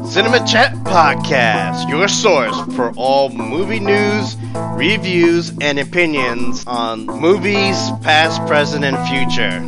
Cinema Chat Podcast, your source for all movie news, reviews, and opinions on movies, past, present, and future.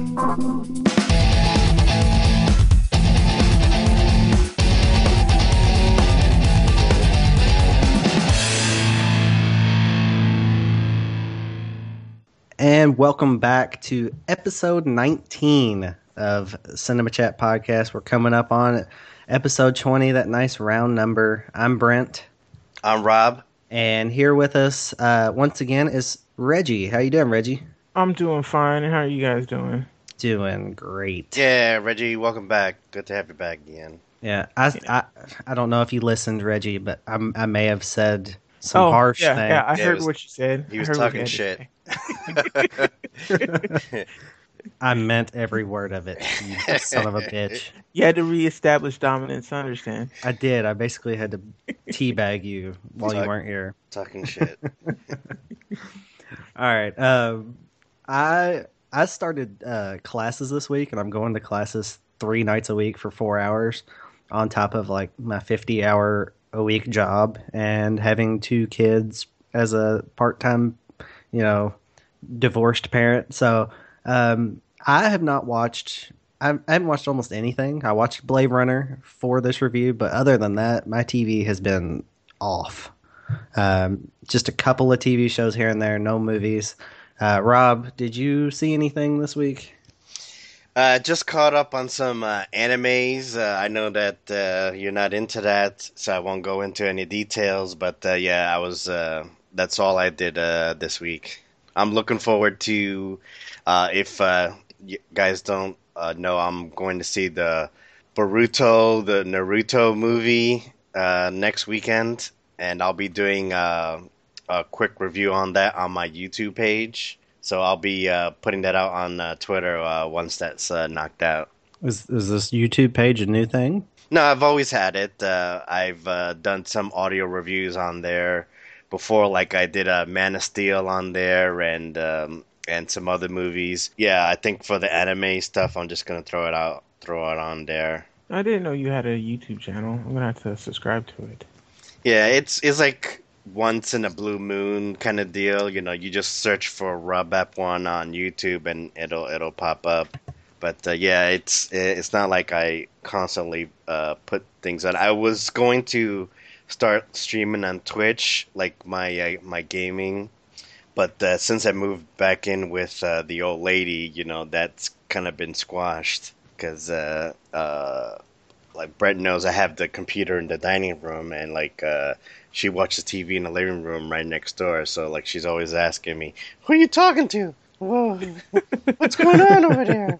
And welcome back to episode 19 of Cinema Chat Podcast. We're coming up on episode 20, that nice round number. I'm Brent. I'm Rob. And here with us once again is Reggie. How you doing, Reggie? I'm doing fine. How are you guys doing? Doing great. Yeah, Reggie, welcome back. Good to have you back again. Yeah, I don't know if you listened, Reggie, but I may have said some harsh things. Yeah, I heard what you said. He was talking shit. I meant every word of it, you son of a bitch. You had to reestablish dominance, I understand. I did. I basically had to teabag you while you weren't here. Talking shit. All right. I started classes this week, and I'm going to classes 3 nights a week for 4 hours on top of like my 50-hour-a-week job and having 2 kids as a part-time, divorced parent. So I have not watched. I haven't watched almost anything. I watched Blade Runner for this review, but other than that, my TV has been off. Just a couple of TV shows here and there, no movies. Rob, did you see anything this week? Just caught up on some animes. I know that you're not into that, so I won't go into any details. But I was. That's all I did this week. I'm looking forward to. If you guys don't know, I'm going to see the Naruto movie next weekend, and I'll be doing a quick review on that on my YouTube page. So I'll be putting that out on Twitter once that's knocked out. Is this YouTube page a new thing? No, I've always had it. I've done some audio reviews on there before, like I did a Man of Steel on there and some other movies. Yeah, I think for the anime stuff, I'm just gonna throw it on there. I didn't know you had a YouTube channel. I'm gonna have to subscribe to it. Yeah, it's like once in a blue moon kind of deal. You just search for RobApp1 on YouTube and it'll pop up. But it's not like I constantly put things on. I was going to start streaming on Twitch, like my gaming. But since I moved back in with the old lady, that's kind of been squashed because, like Brett knows, I have the computer in the dining room, and she watches TV in the living room right next door. So she's always asking me, "Who are you talking to? Whoa, what's going on over there?"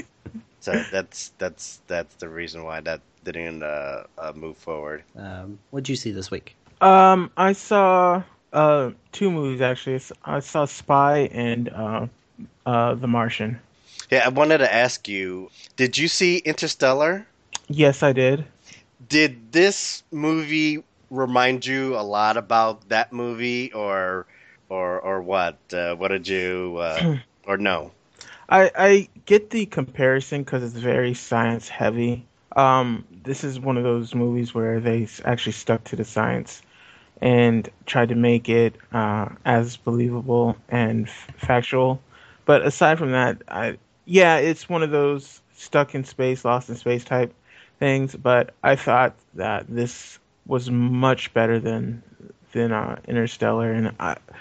So that's the reason why that didn't move forward. What'd you see this week? I saw 2 movies actually. I saw Spy and The Martian. Yeah, I wanted to ask you, did you see Interstellar? Yes, I did. Did this movie remind you a lot about that movie, or what? What did you or no? I get the comparison because it's very science heavy. This is one of those movies where they actually stuck to the science and tried to make it as believable and factual. But aside from that, it's one of those stuck in space, lost in space type things. But I thought that this was much better than Interstellar.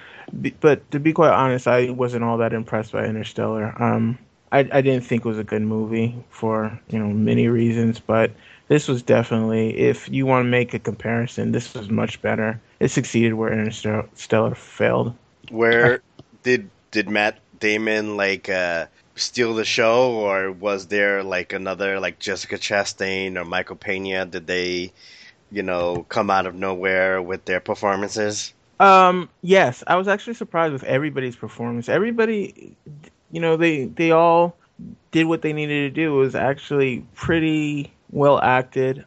But to be quite honest, I wasn't all that impressed by Interstellar. I didn't think it was a good movie for many reasons, but this was definitely, if you want to make a comparison, this was much better. It succeeded where Interstellar failed. Where did Matt Damon steal the show, or was there another Jessica Chastain or Michael Pena? Did they, come out of nowhere with their performances? Yes, I was actually surprised with everybody's performance. Everybody, they all did what they needed to do. It was actually pretty well acted.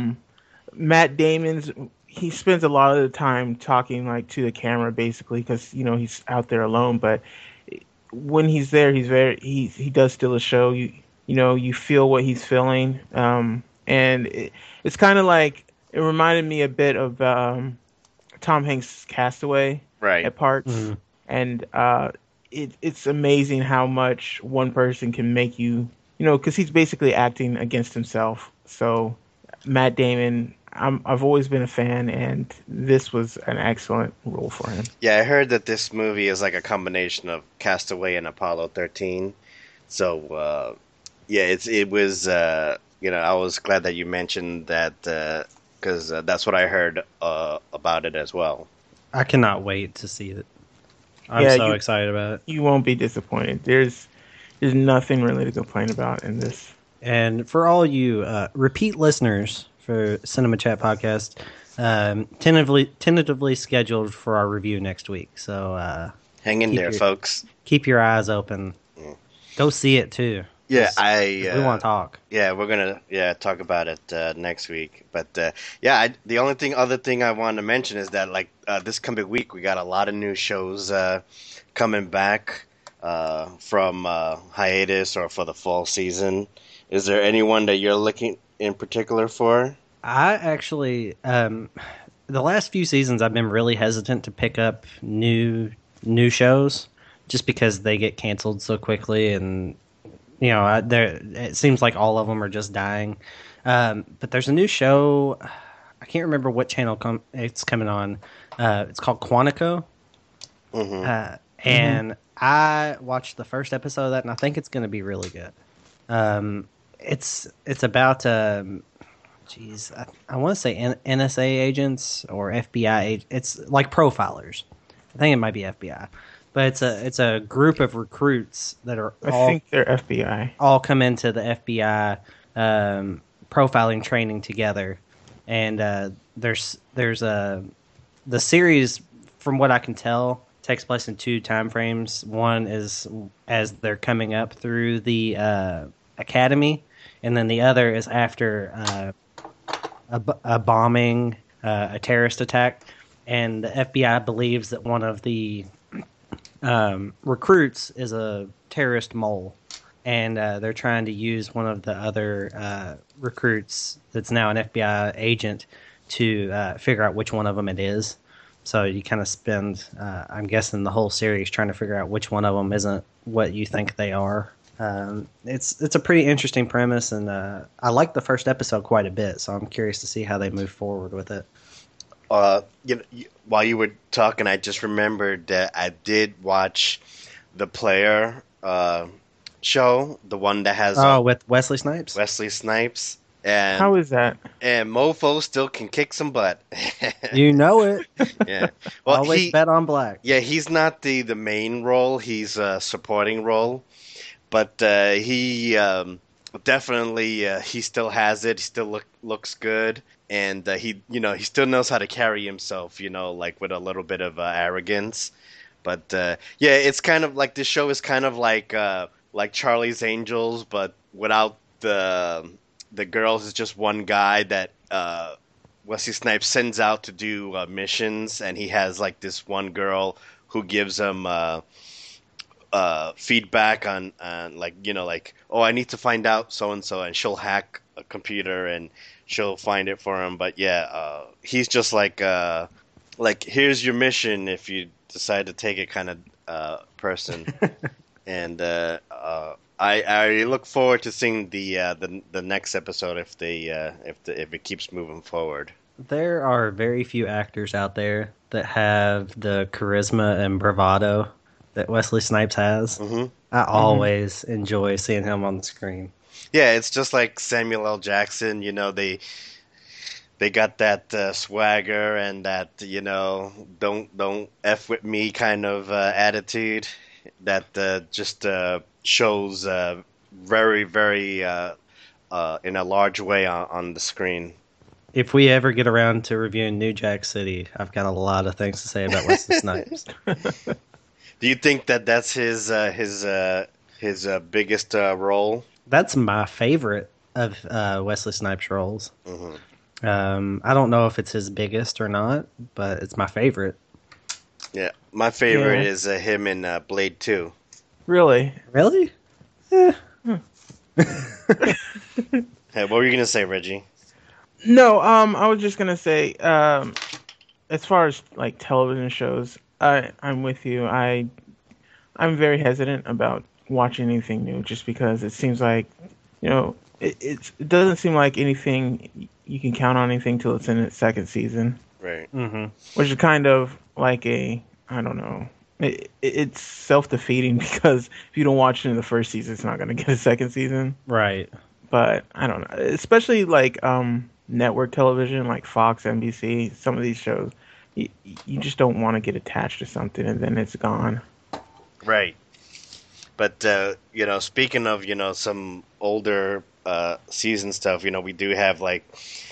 Matt Damon's, he spends a lot of the time talking to the camera basically because he's out there alone, but when he's there, he does steal a show. You feel what he's feeling, and it's kind of like It reminded me a bit of Tom Hanks' Castaway Right. at parts, Mhm. and it's amazing how much one person can make you, because he's basically acting against himself. So Matt Damon, I've always been a fan, and this was an excellent role for him. Yeah, I heard that this movie is like a combination of Castaway and Apollo 13. So, yeah, it was, I was glad that you mentioned that because that's what I heard about it as well. I cannot wait to see it. I'm Yeah, so excited about it. you won't be disappointed. There's nothing really to complain about in this. And for all you repeat listeners for Cinema Chat Podcast, tentatively scheduled for our review next week. So Hang in there, folks. keep your eyes open. Go see it too. Yeah, 'Cause we want to talk. Yeah, we're gonna talk about it next week. But the only other thing I wanted to mention is that this coming week we got a lot of new shows coming back from hiatus or for the fall season. Is there anyone that you're looking in particular for? I actually, the last few seasons, I've been really hesitant to pick up new shows, just because they get canceled so quickly, and it seems like all of them are just dying. But there's a new show. I can't remember what channel it's coming on. It's called Quantico, and I watched the first episode of that, and I think it's going to be really good. It's about I want to say NSA agents or FBI. It's like profilers. I think it might be FBI, but it's a group of recruits that are I think they're FBI. All come into the FBI profiling training together, and there's the series, from what I can tell, takes place in two time frames. One is as they're coming up through the academy, and then the other is after a bombing, a terrorist attack, and the FBI believes that one of the recruits is a terrorist mole, and they're trying to use one of the other recruits that's now an FBI agent to figure out which one of them it is. So you kind of spend, I'm guessing, the whole series trying to figure out which one of them isn't what you think they are. It's a pretty interesting premise, and I like the first episode quite a bit, so I'm curious to see how they move forward with it. While you were talking, I just remembered that I did watch the Player show, the one that has with Wesley Snipes. Wesley Snipes, and how is that? And Mofo still can kick some butt. You know it. Yeah, well, always bet on black. Yeah, he's not the main role; he's a supporting role, but he definitely he still has it. He still looks good. And he still knows how to carry himself, like with a little bit of arrogance. But yeah, it's kind of like this show is kind of like Charlie's Angels, but without the girls. It's just one guy that Wesley Snipes sends out to do missions, and he has like this one girl who gives him feedback on like oh, I need to find out so and so, and she'll hack a computer and she'll find it for him. But yeah, he's just like here's your mission if you decide to take it kind of person. And I look forward to seeing the next episode if it keeps moving forward. There are very few actors out there that have the charisma and bravado that Wesley Snipes has. Mm-hmm. I always enjoy seeing him on the screen. Yeah, it's just like Samuel L. Jackson. They got that swagger and that don't F with me kind of attitude that just shows very, very in a large way on the screen. If we ever get around to reviewing New Jack City, I've got a lot of things to say about Wesley Snipes. Do you think that that's his biggest role? That's my favorite of Wesley Snipes' roles. Mm-hmm. I don't know if it's his biggest or not, but it's my favorite. Yeah, my favorite is him in Blade 2. Really? Really? Hey, what were you gonna say, Reggie? No, I was just gonna say, as far as like television shows, I'm with you. I'm very hesitant about watching anything new just because it seems like, it doesn't seem like anything you can count on anything till it's in its second season, Right. Mm-hmm. which is kind of like I don't know. It's self-defeating because if you don't watch it in the first season, it's not going to get a second season. Right. But I don't know, especially like network television, like Fox, NBC. Some of these shows, you just don't want to get attached to something and then it's gone. Right. But speaking of some older season stuff, we do have like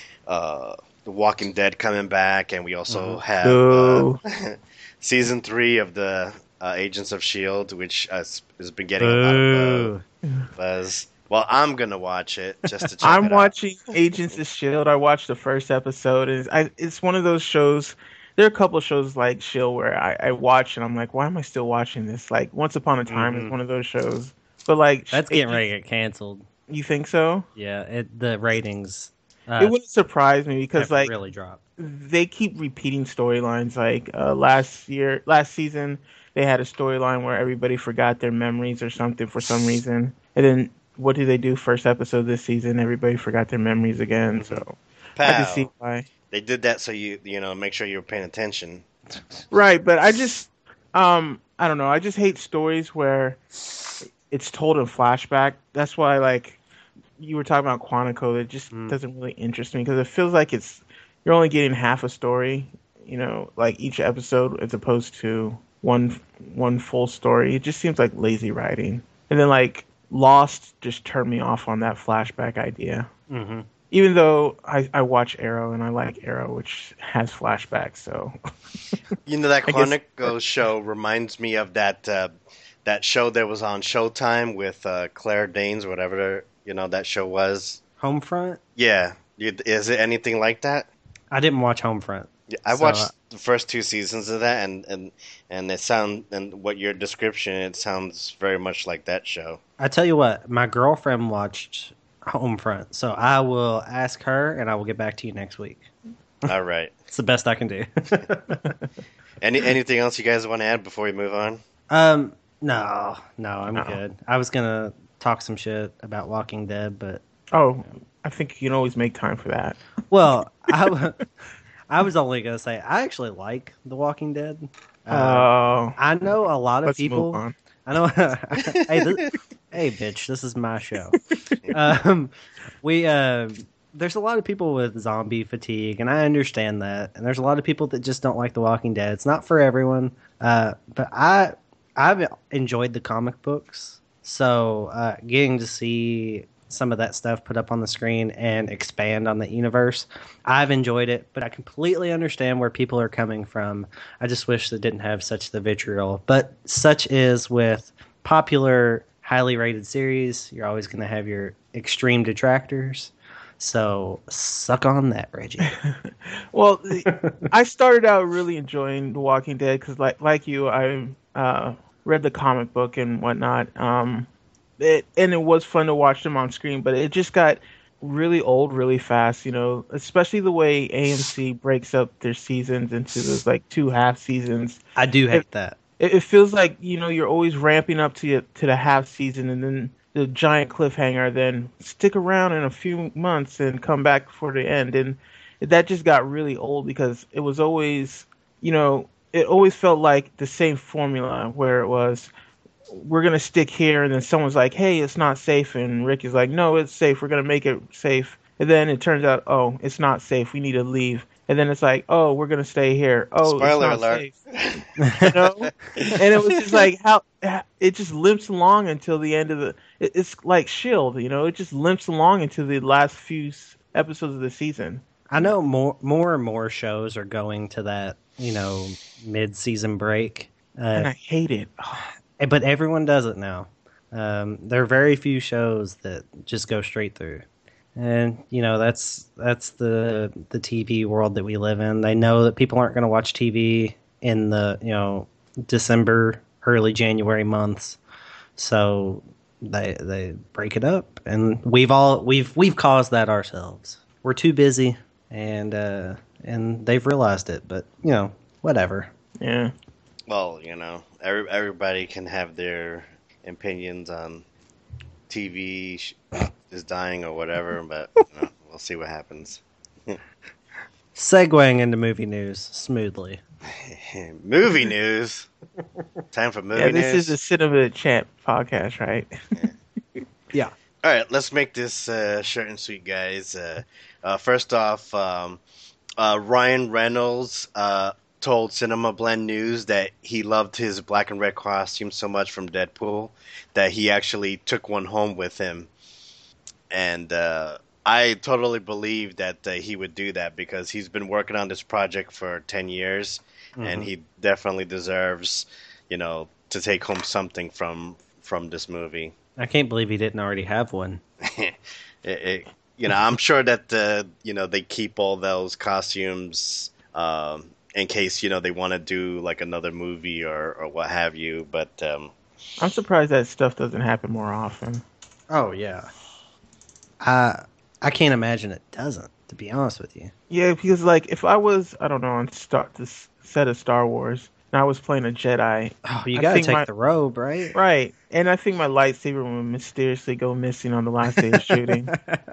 The Walking Dead coming back, and we also have Boo. season 3 of the Agents of Shield, which has been getting a lot of buzz. Well, I'm gonna watch it just to check I'm it out. watching Agents of Shield. I watched the first episode, and it's one of those shows. There are a couple of shows like Shield where I watch and I'm like, why am I still watching this? Like Once Upon a Time is one of those shows, but like That's getting ready to get canceled. You think so? Yeah, the ratings. It wouldn't surprise me because like really dropped. they keep repeating storylines. Like last season, they had a storyline where everybody forgot their memories or something for some reason, and then what do they do? First episode this season, everybody forgot their memories again. So I can see why they did that. So you make sure you're paying attention. Right, but I just I don't know. I just hate stories where it's told in flashback. That's why like you were talking about Quantico. It just doesn't really interest me because it feels like you're only getting half a story. Like each episode as opposed to one full story. It just seems like lazy writing. And then like Lost just turned me off on that flashback idea. Mm-hmm. Even though I watch Arrow and I like Arrow, which has flashbacks, so That Quantico show reminds me of that show that was on Showtime with Claire Danes, whatever that show was. Homefront? Yeah. Is it anything like that? I didn't watch Homefront. Yeah, I watched the first 2 seasons of that, and what your description, it sounds very much like that show. I tell you what, my girlfriend watched Homefront, so I will ask her, and I will get back to you next week. All right. It's the best I can do. Anything else you guys want to add before we move on? No, I'm good. I was gonna talk some shit about Walking Dead, but I think you can always make time for that. Well, I was only gonna say I actually like The Walking Dead. I know a lot of people. Move on. I know. Hey, bitch, this is my show. There's a lot of people with zombie fatigue, and I understand that. And there's a lot of people that just don't like The Walking Dead. It's not for everyone. But I've enjoyed the comic books, so getting to see some of that stuff put up on the screen and expand on the universe, I've enjoyed it. But I completely understand where people are coming from. I just wish they didn't have such the vitriol. But such is with popular, highly rated series. You're always going to have your extreme detractors. So suck on that, Reggie. Well, I started out really enjoying The Walking Dead because, like you, I read the comic book and whatnot. It was fun to watch them on screen, but it just got really old really fast. Especially the way AMC breaks up their seasons into those like 2 half seasons. I do hate that. It feels like you're always ramping up to the half season and then the giant cliffhanger, then stick around in a few months and come back for the end. And that just got really old because it was always, it always felt like the same formula where it was, we're going to stick here. And then someone's like, hey, it's not safe. And Rick is like, no, it's safe. We're going to make it safe. And then it turns out, oh, it's not safe. We need to leave. And then it's like, oh, we're going to stay here. Oh, spoiler it's not alert. Safe. And it was just like how it just limps along until the end of it's like Shield, it just limps along until the last few episodes of the season. I know more and more shows are going to that, mid-season break. And I hate it. But everyone does it now. There are very few shows that just go straight through. And, that's the TV world that we live in. They know that people aren't going to watch TV in the, December, early January months. So they break it up, and we've caused that ourselves. we're too busy, and they've realized it. But whatever. Yeah. Well, everybody can have their opinions on TV is dying or whatever, but we'll see what happens. Segueing into movie news smoothly. Movie news. Time for movie news. Yeah, this is a Cinema Chat podcast, right? Yeah. All right, let's make this short and sweet, guys. First off, Ryan Reynolds told Cinema Blend News that he loved his black and red costume so much from Deadpool that he actually took one home with him. And I totally believe that he would do that because he's been working on this project for 10 years, and he definitely deserves, to take home something from this movie. I can't believe he didn't already have one. I'm sure that they keep all those costumes in case they want to do like another movie or what have you. But I'm surprised that stuff doesn't happen more often. Oh yeah. I can't imagine it doesn't, to be honest with you. Yeah, because like if I was, I don't know, on the set of Star Wars and I was playing a Jedi, but you gotta take the robe, right? Right, and I think my lightsaber would mysteriously go missing on the last day of shooting.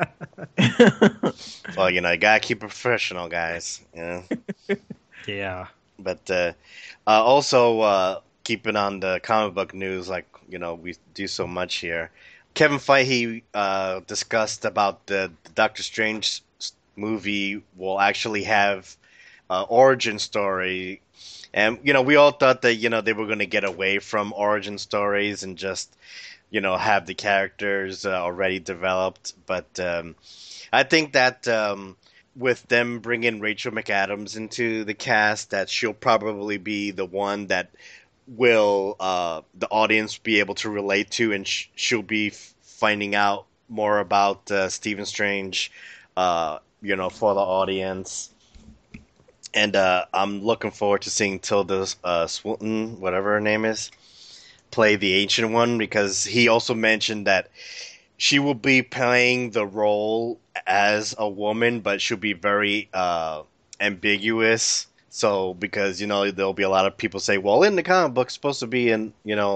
Well, you gotta keep it professional, guys. Yeah. But also keeping on the comic book news, like we do so much here. Kevin Feige discussed about the Doctor Strange movie will actually have origin story, and we all thought that they were going to get away from origin stories and just have the characters already developed. But I think that with them bringing Rachel McAdams into the cast, that she'll probably be the one that will the audience be able to relate to, and she'll be finding out more about Stephen Strange, for the audience. And I'm looking forward to seeing Tilda Swinton, whatever her name is, play the Ancient One, because he also mentioned that she will be playing the role as a woman, but she'll be very ambiguous. So, because there'll be a lot of people say, "Well, in the comic book, it's supposed to be a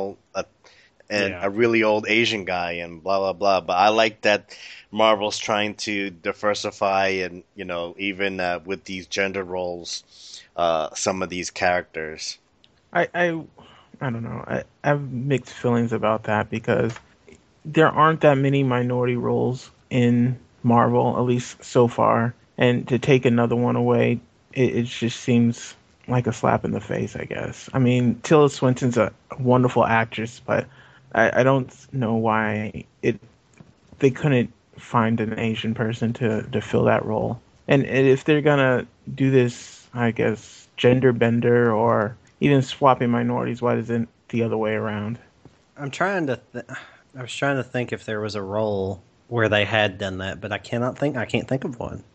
really old Asian guy," and blah blah blah. But I like that Marvel's trying to diversify, and even with these gender roles, some of these characters. I don't know. I have mixed feelings about that because there aren't that many minority roles in Marvel, at least so far, and to take another one away, it just seems like a slap in the face, I guess. I mean, Tilda Swinton's a wonderful actress, but I don't know why they couldn't find an Asian person to fill that role. And if they're gonna do this, I guess, gender bender or even swapping minorities, why isn't the other way around? I was trying to think if there was a role where they had done that, but I can't think of one.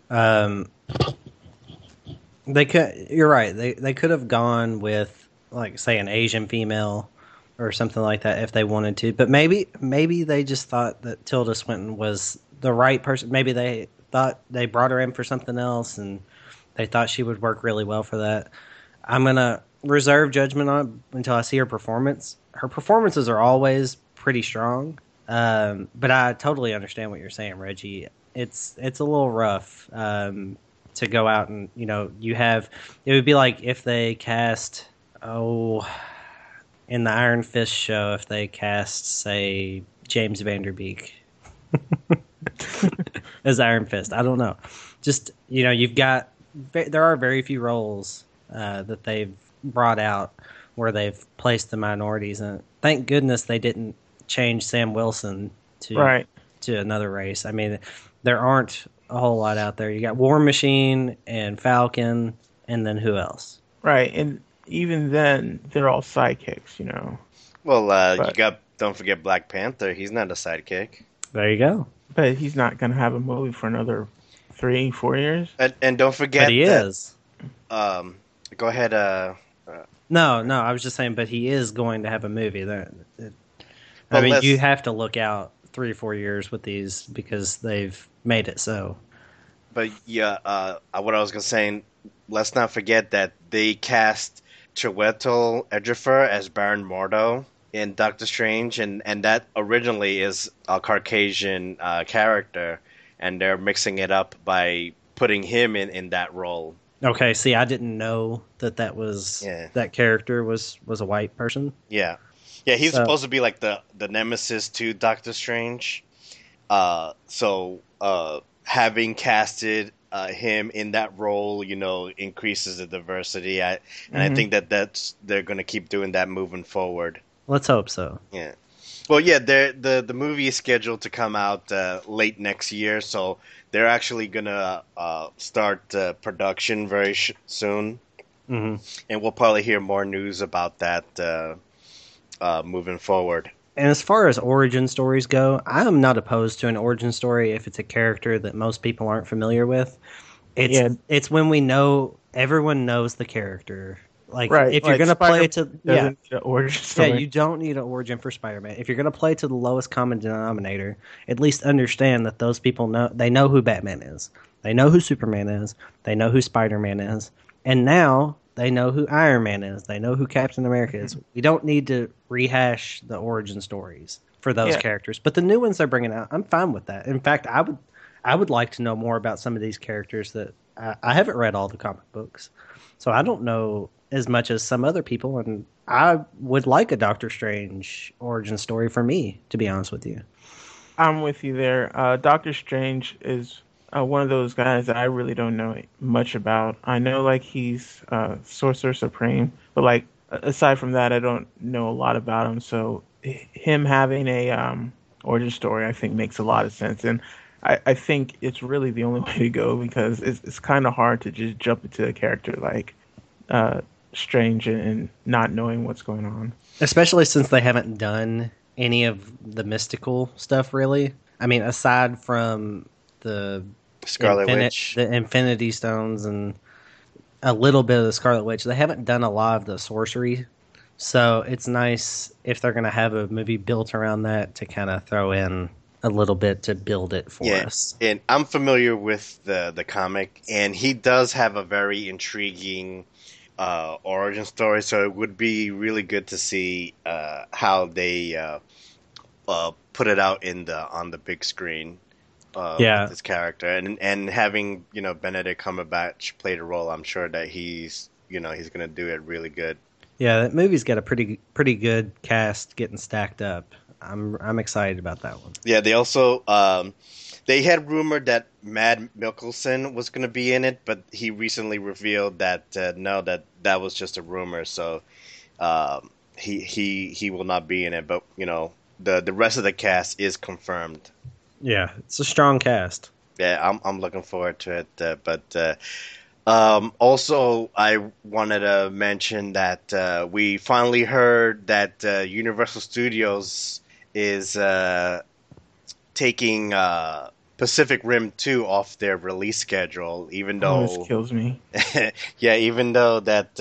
They could. You're right. They could have gone with, like, say, an Asian female or something like that if they wanted to. But maybe they just thought that Tilda Swinton was the right person. Maybe they thought they brought her in for something else, and they thought she would work really well for that. I'm gonna reserve judgment on it until I see her performance. Her performances are always pretty strong, but I totally understand what you're saying, Reggie. It's a little rough. To go out and it would be like if they cast in the Iron Fist show, if they cast, say, James Van Der Beek as Iron Fist. I don't know. Just there are very few roles that they've brought out where they've placed the minorities, and thank goodness they didn't change Sam Wilson to another race. I mean, there aren't a whole lot out there. You got War Machine and Falcon, and then who else? Right, and even then, they're all sidekicks, Well, don't forget Black Panther. He's not a sidekick. There you go. But he's not going to have a movie for another 3-4 years. And don't forget but he is. Go ahead. No, I was just saying, but he is going to have a movie. You have to look out 3 or 4 years with these because they've made it so. but yeah, what I was gonna say, let's not forget that they cast Chiwetel Ejiofor as Baron Mordo in Doctor Strange, and that originally is a Caucasian character, and they're mixing it up by putting him in that role. Okay, see, I didn't know that Yeah, that character was a white person. yeah, yeah. He's So supposed to be like the nemesis to Doctor Strange. Having casted him in that role, increases the diversity. I Hmm. think they're going to keep doing that moving forward. let's hope so. Yeah. Well, yeah, the movie is scheduled to come out late next year, so they're actually gonna start production very soon, Hmm. and we'll probably hear more news about that moving forward. And as far as origin stories go, I am not opposed to an origin story if it's a character that most people aren't familiar with. It's Yeah, it's when we know everyone knows the character. Like right. if you're Like gonna Spider play to doesn't need an origin yeah, story. you don't need an origin for Spider-Man. If you're gonna play to the lowest common denominator, at least understand that those people know who Batman is. They know who Superman is. They know who Spider-Man is. And now they know who Iron Man is. They know who Captain America is. We don't need to rehash the origin stories for those Yeah, characters. But the new ones they're bringing out, I'm fine with that. In fact, I would like to know more about some of these characters that I haven't read all the comic books, so I don't know as much as some other people. And I would like a Doctor Strange origin story for me, to be honest with you. I'm with you there. Doctor Strange is one of those guys that I really don't know much about. I know like he's Sorcerer Supreme, but like aside from that, I don't know a lot about him. So him having a origin story, I think makes a lot of sense, and I think it's really the only way to go because it's kind of hard to just jump into a character like uh, Strange and not knowing what's going on. Especially since they haven't done any of the mystical stuff, really. I mean, aside from the Scarlet Witch. the Infinity Stones and a little bit of the Scarlet Witch, they haven't done a lot of the sorcery. So it's nice if they're going to have a movie built around that to kind of throw in a little bit to build it for Yeah, us. and I'm familiar with the comic, and he does have a very intriguing origin story. So it would be really good to see how they put it out in the on the big screen with Yeah, this character, and having Benedict Cumberbatch play the role. I'm sure that he's gonna do it really good. yeah, that movie's got a pretty good cast getting stacked up. I'm excited about that one. Yeah, they also they had rumored that Mad Mikkelsen was going to be in it, but he recently revealed that no, that was just a rumor. So he will not be in it. But the rest of the cast is confirmed. Yeah, it's a strong cast. Yeah, I'm looking forward to it. Also, I wanted to mention that we finally heard that Universal Studios is taking Pacific Rim 2 off their release schedule, even Oh, this though, kills me. yeah, even though that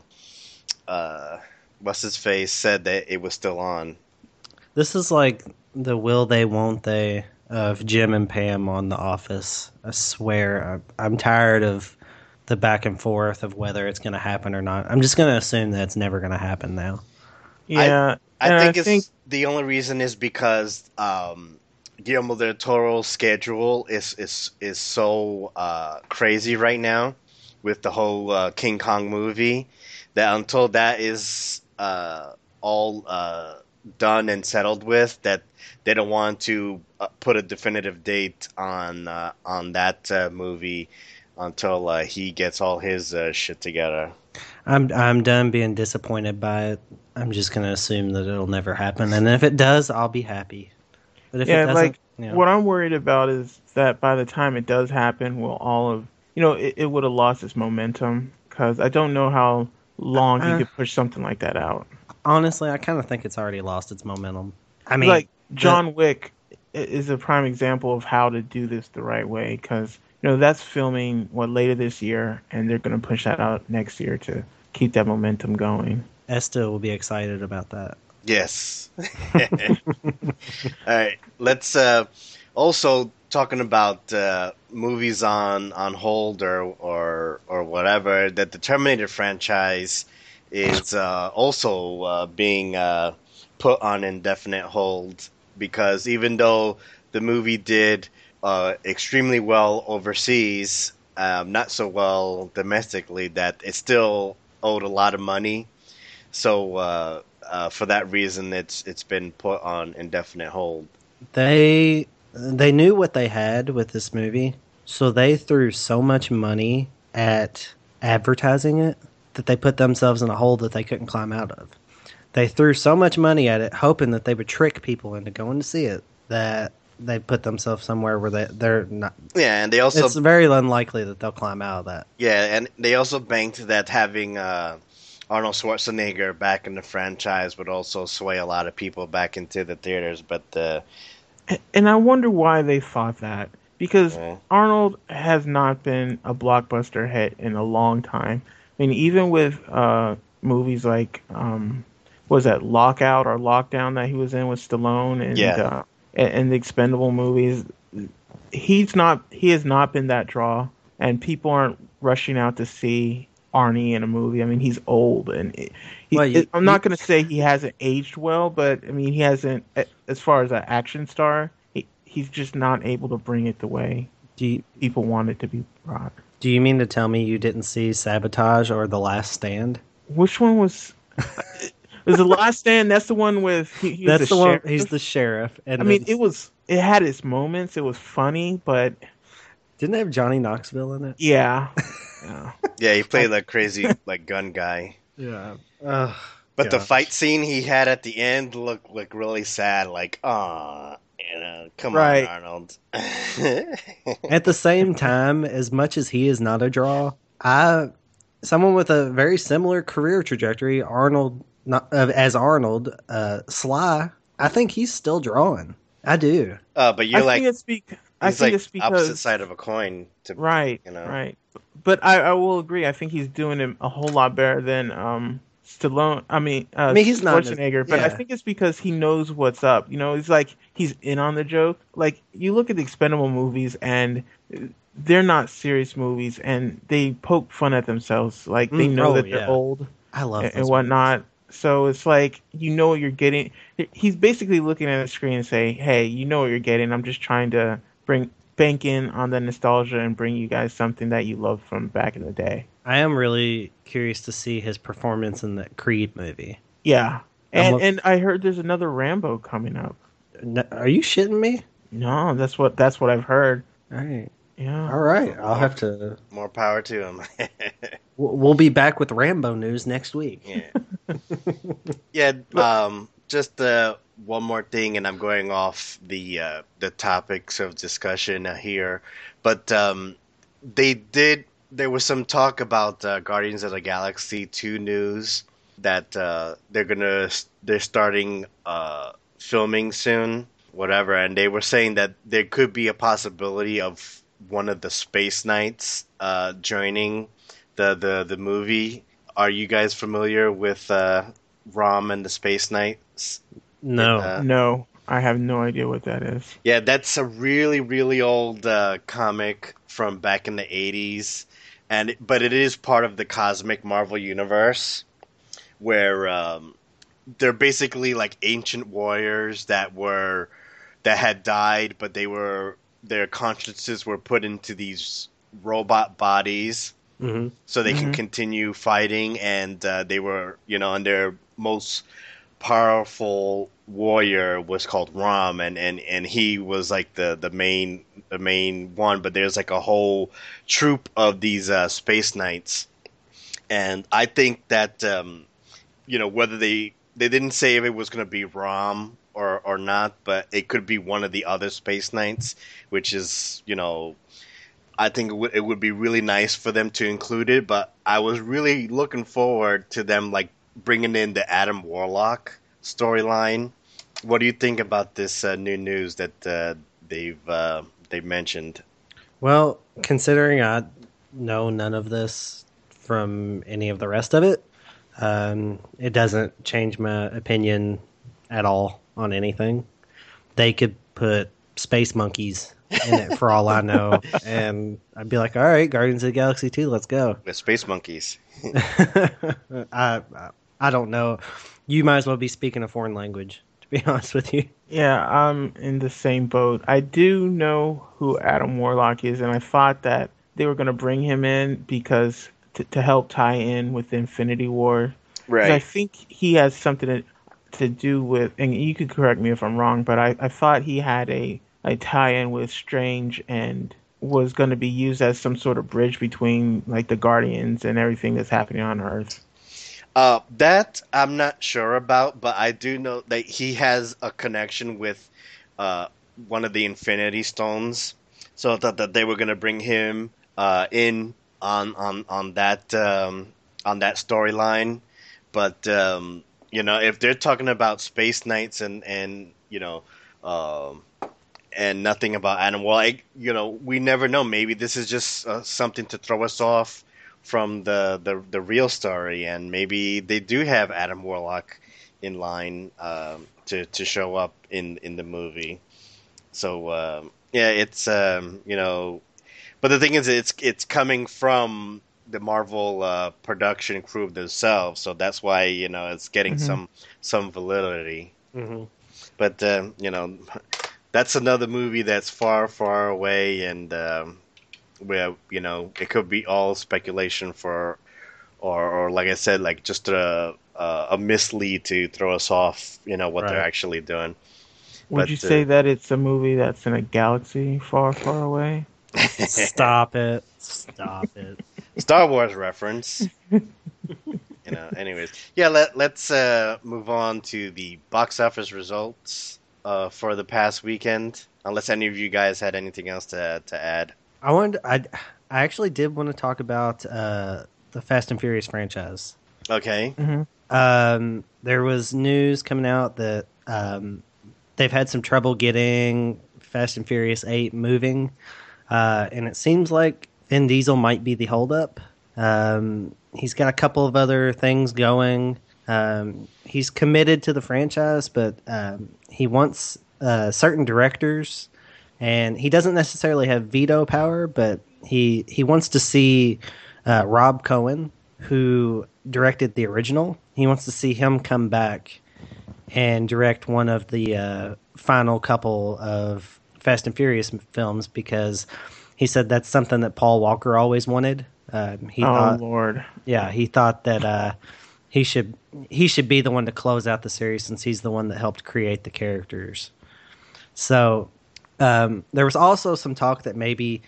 what's his face said that it was still on. This is like the will they, won't they of Jim and Pam on The Office. I swear, I'm tired of the back and forth of whether it's going to happen or not. I'm just going to assume that it's never going to happen now. Yeah, and I think the only reason is because Guillermo del Toro's schedule is so crazy right now with the whole King Kong movie that until that is all done and settled with, that they don't want to put a definitive date on that movie until he gets all his shit together. I'm done being disappointed by it. I'm just going to assume that it'll never happen, and if it does, I'll be happy. But if it yeah, doesn't, like you know, what I'm worried about is that by the time it does happen, we'll all have, it would have lost its momentum because I don't know how long you uh, could push something like that out. honestly, I kind of think it's already lost its momentum. I mean, Like John Wick is a prime example of how to do this the right way because that's filming later this year, and they're going to push that out next year to keep that momentum going. Esta will be excited about that. Yes. All right. Let's also talking about movies on hold or whatever, that the Terminator franchise is also being put on indefinite hold because even though the movie did extremely well overseas, not so well domestically, that it still owed a lot of money. So for that reason, it's been put on indefinite hold. They knew what they had with this movie, so they threw so much money at advertising it that they put themselves in a hole that they couldn't climb out of. They threw so much money at it, hoping that they would trick people into going to see it, that they put themselves somewhere where they're not. Yeah, and they also It's very unlikely that they'll climb out of that. yeah, and they also banked that having Arnold Schwarzenegger back in the franchise would also sway a lot of people back into the theaters. But And I wonder why they thought that. Because yeah. Arnold has not been a blockbuster hit in a long time. I mean, even with movies like, was that Lockout or Lockdown that he was in with Stallone and the Expendable movies, he has not been that draw, and people aren't rushing out to see Arnie in a movie. I mean, he's old, and I'm not going to say he hasn't aged well, but I mean, he hasn't, as far as an action star, he's just not able to bring it the way people want it to be brought. Do you mean to tell me you didn't see Sabotage or The Last Stand? Which one was? Was The Last Stand? That's the one with that's the one. He's the sheriff. And I mean, it had its moments. It was funny, but didn't it have Johnny Knoxville in it? Yeah. Yeah, he played that crazy like gun guy. Yeah. But the fight scene he had at the end looked really sad. Like, come on, Arnold. At the same time, as much as he is not a draw, someone with a very similar career trajectory, as Arnold, Sly, I think he's still drawing. I do. But you're I think it's because opposite side of a coin. Right. But I will agree. I think he's doing it a whole lot better than Stallone. I mean, he's not Schwarzenegger. But I think it's because he knows what's up. You know, it's like he's in on the joke. Like you look at the Expendable movies, and they're not serious movies, and they poke fun at themselves. Like they know that they're old. I love and whatnot. Movies. So it's like you know what you're getting. He's basically looking at the screen and saying, "Hey, you know what you're getting. I'm just trying to bank in on the nostalgia and bring you guys something that you loved from back in the day." I am really curious to see his performance in the Creed movie. Yeah, and I heard there's another Rambo coming up. Are you shitting me? No, that's what I've heard. All right. Yeah. All right. I'll have to. More power to him. We'll be back with Rambo news next week. Yeah. Just one more thing, and I'm going off the topics of discussion here, but there was some talk about Guardians of the Galaxy 2 news that they're starting filming soon, whatever, and they were saying that there could be a possibility of one of the Space Knights joining the movie. Are you guys familiar with Rom and the Space Knights? No. No, I have no idea what that is. Yeah, that's a really, really old comic from back in the 80s, but it is part of the cosmic Marvel universe, where they're basically like ancient warriors that had died, but their consciences were put into these robot bodies, so they can continue fighting, and they were, and their most powerful warrior was called Rom, and he was like the main one, but there's like a whole troop of these Space Knights, and I think that whether they didn't say if it was going to be Rom or not, but it could be one of the other Space Knights, which is I think it would be really nice for them to include it, but I was really looking forward to them like bringing in the Adam Warlock storyline. What do you think about this new news that they've mentioned? Well, considering I know none of this from any of the rest of it, it doesn't change my opinion at all on anything. They could put space monkeys in it for all I know. And I'd be like, all right, Guardians of the Galaxy 2, let's go. With space monkeys. I I don't know. You might as well be speaking a foreign language, to be honest with you. Yeah, I'm in the same boat. I do know who Adam Warlock is, and I thought that they were going to bring him in because to help tie in with Infinity War. 'Cause I Right. think he has something to do with, and you could correct me if I'm wrong, but I thought he had a tie-in with Strange and was going to be used as some sort of bridge between like the Guardians and everything that's happening on Earth. That I'm not sure about, but I do know that he has a connection with uh, one of the Infinity Stones. So I thought that they were gonna bring him in on that storyline. But if they're talking about Space Knights and um, and nothing about Adam Warlock, we never know. Maybe this is just something to throw us off from the real story, and maybe they do have Adam Warlock in line to show up in the movie. So yeah, it's but the thing is, it's coming from the Marvel production crew themselves, so that's why it's getting Hmm. some validity. Hmm. But that's another movie that's far, far away, and where it could be all speculation or like I said, like just a mislead to throw us off, what they're Right. actually doing. Would But you say that it's a movie that's in a galaxy far, far away? Stop it. Stop it. Star Wars reference. Anyways, yeah. Let's move on to the box office results for the past weekend. Unless any of you guys had anything else to add. I actually did want to talk about the Fast and Furious franchise. Okay. Hmm. There was news coming out that they've had some trouble getting Fast and Furious 8 moving, and it seems like Vin Diesel might be the holdup. He's got a couple of other things going. He's committed to the franchise, but he wants certain directors, and he doesn't necessarily have veto power, but he wants to see Rob Cohen, who directed the original. He wants to see him come back and direct one of the final couple of Fast and Furious films because he said that's something that Paul Walker always wanted. He Oh thought, Lord. yeah, he thought that he should be the one to close out the series since he's the one that helped create the characters. So there was also some talk that maybe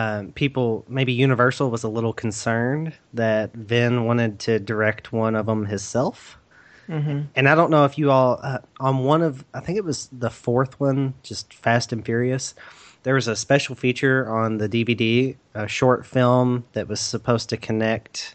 maybe Universal was a little concerned that Vin wanted to direct one of them himself. Hmm. And I don't know if you all on one of I think it was the fourth one, just Fast and Furious. There was a special feature on the DVD, a short film that was supposed to connect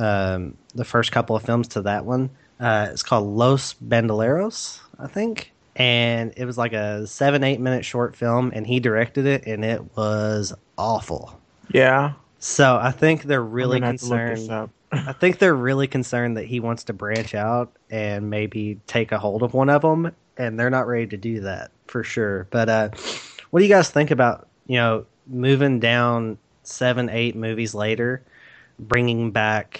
the first couple of films to that one. It's called Los Bandoleros, I think, and it was like a 7-8 minute short film, and he directed it, and it was awful. Yeah. So I think they're I'm really gonna have to look this concerned. up. I think they're really concerned that he wants to branch out and maybe take a hold of one of them, and they're not ready to do that for sure. But what do you guys think about moving down 7-8 movies later, bringing back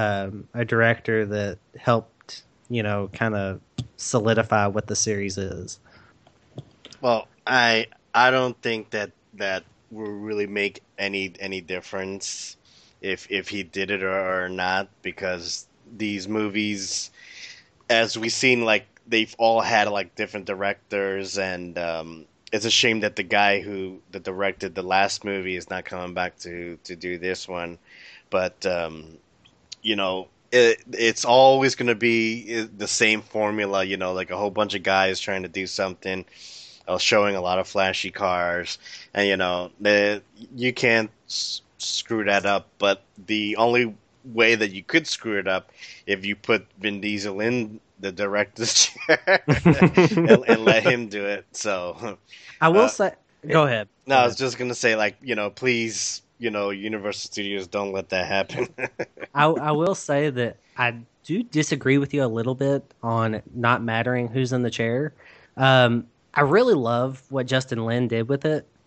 a director that helped kind of solidify what the series is? Well, I don't think that will really make any difference if he did it or not, because these movies, as we've seen, like they've all had like different directors, and it's a shame that the guy that directed the last movie is not coming back to do this one. But it's always going to be the same formula. Like a whole bunch of guys trying to do something, showing a lot of flashy cars, and you can't screw that up. But the only way that you could screw it up if you put Vin Diesel in the director's chair and let him do it. So I will uh, say, go ahead. no, I was just gonna say, like, please, Universal Studios, don't let that happen. I will say that I do disagree with you a little bit on not mattering who's in the chair. I really love what Justin Lin did with it.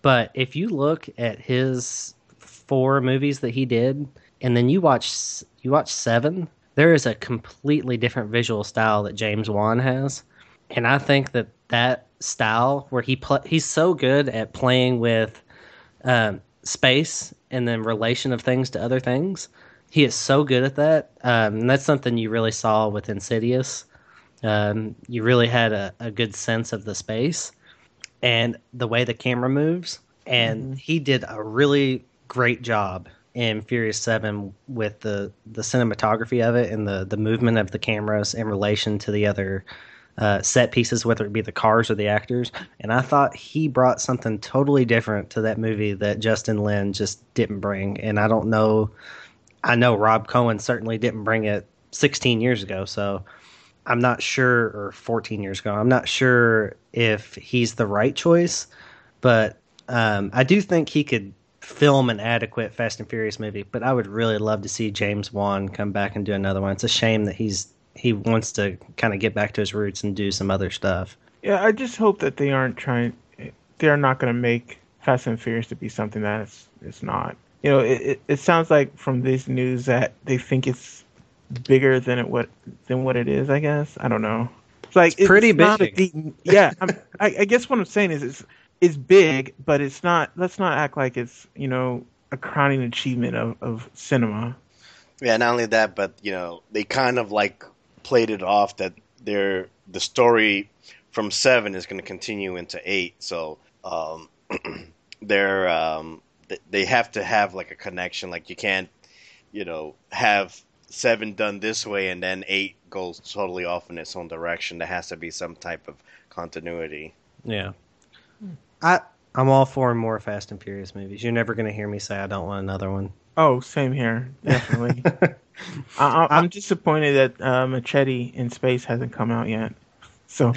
But if you look at his 4 movies that he did, and then you watch Seven, there is a completely different visual style that James Wan has, and I think that style where he's so good at playing with space and then relation of things to other things. He is so good at that, and that's something you really saw with Insidious. You really had a good sense of the space and the way the camera moves. And he did a really great job in Furious 7 with the cinematography of it and the movement of the cameras in relation to the other set pieces, whether it be the cars or the actors. And I thought he brought something totally different to that movie that Justin Lin just didn't bring. And I don't know. I know Rob Cohen certainly didn't bring it 16 years ago. So I'm not sure, or 14 years ago, I'm not sure if he's the right choice, but I do think he could film an adequate Fast and Furious movie, but I would really love to see James Wan come back and do another one. It's a shame that he wants to kind of get back to his roots and do some other stuff. Yeah, I just hope that they are not going to make Fast and Furious to be something that it's not. You know, it sounds like from this news that they think it's bigger than what it is. I guess I don't know. It's like It's pretty not big. yeah, I guess what I'm saying is it's big, but it's not. Let's not act like it's a crowning achievement of cinema. Yeah, not only that, but they kind of like played it off that the story from 7 is going to continue into 8. So they're they have to have like a connection. Like you can't have 7 done this way and then 8 goes totally off in its own direction. There has to be some type of continuity. Yeah. I'm all for more Fast and Furious movies. You're never going to hear me say I don't want another one. Oh, same here, definitely. I'm disappointed that Machete in Space hasn't come out yet. So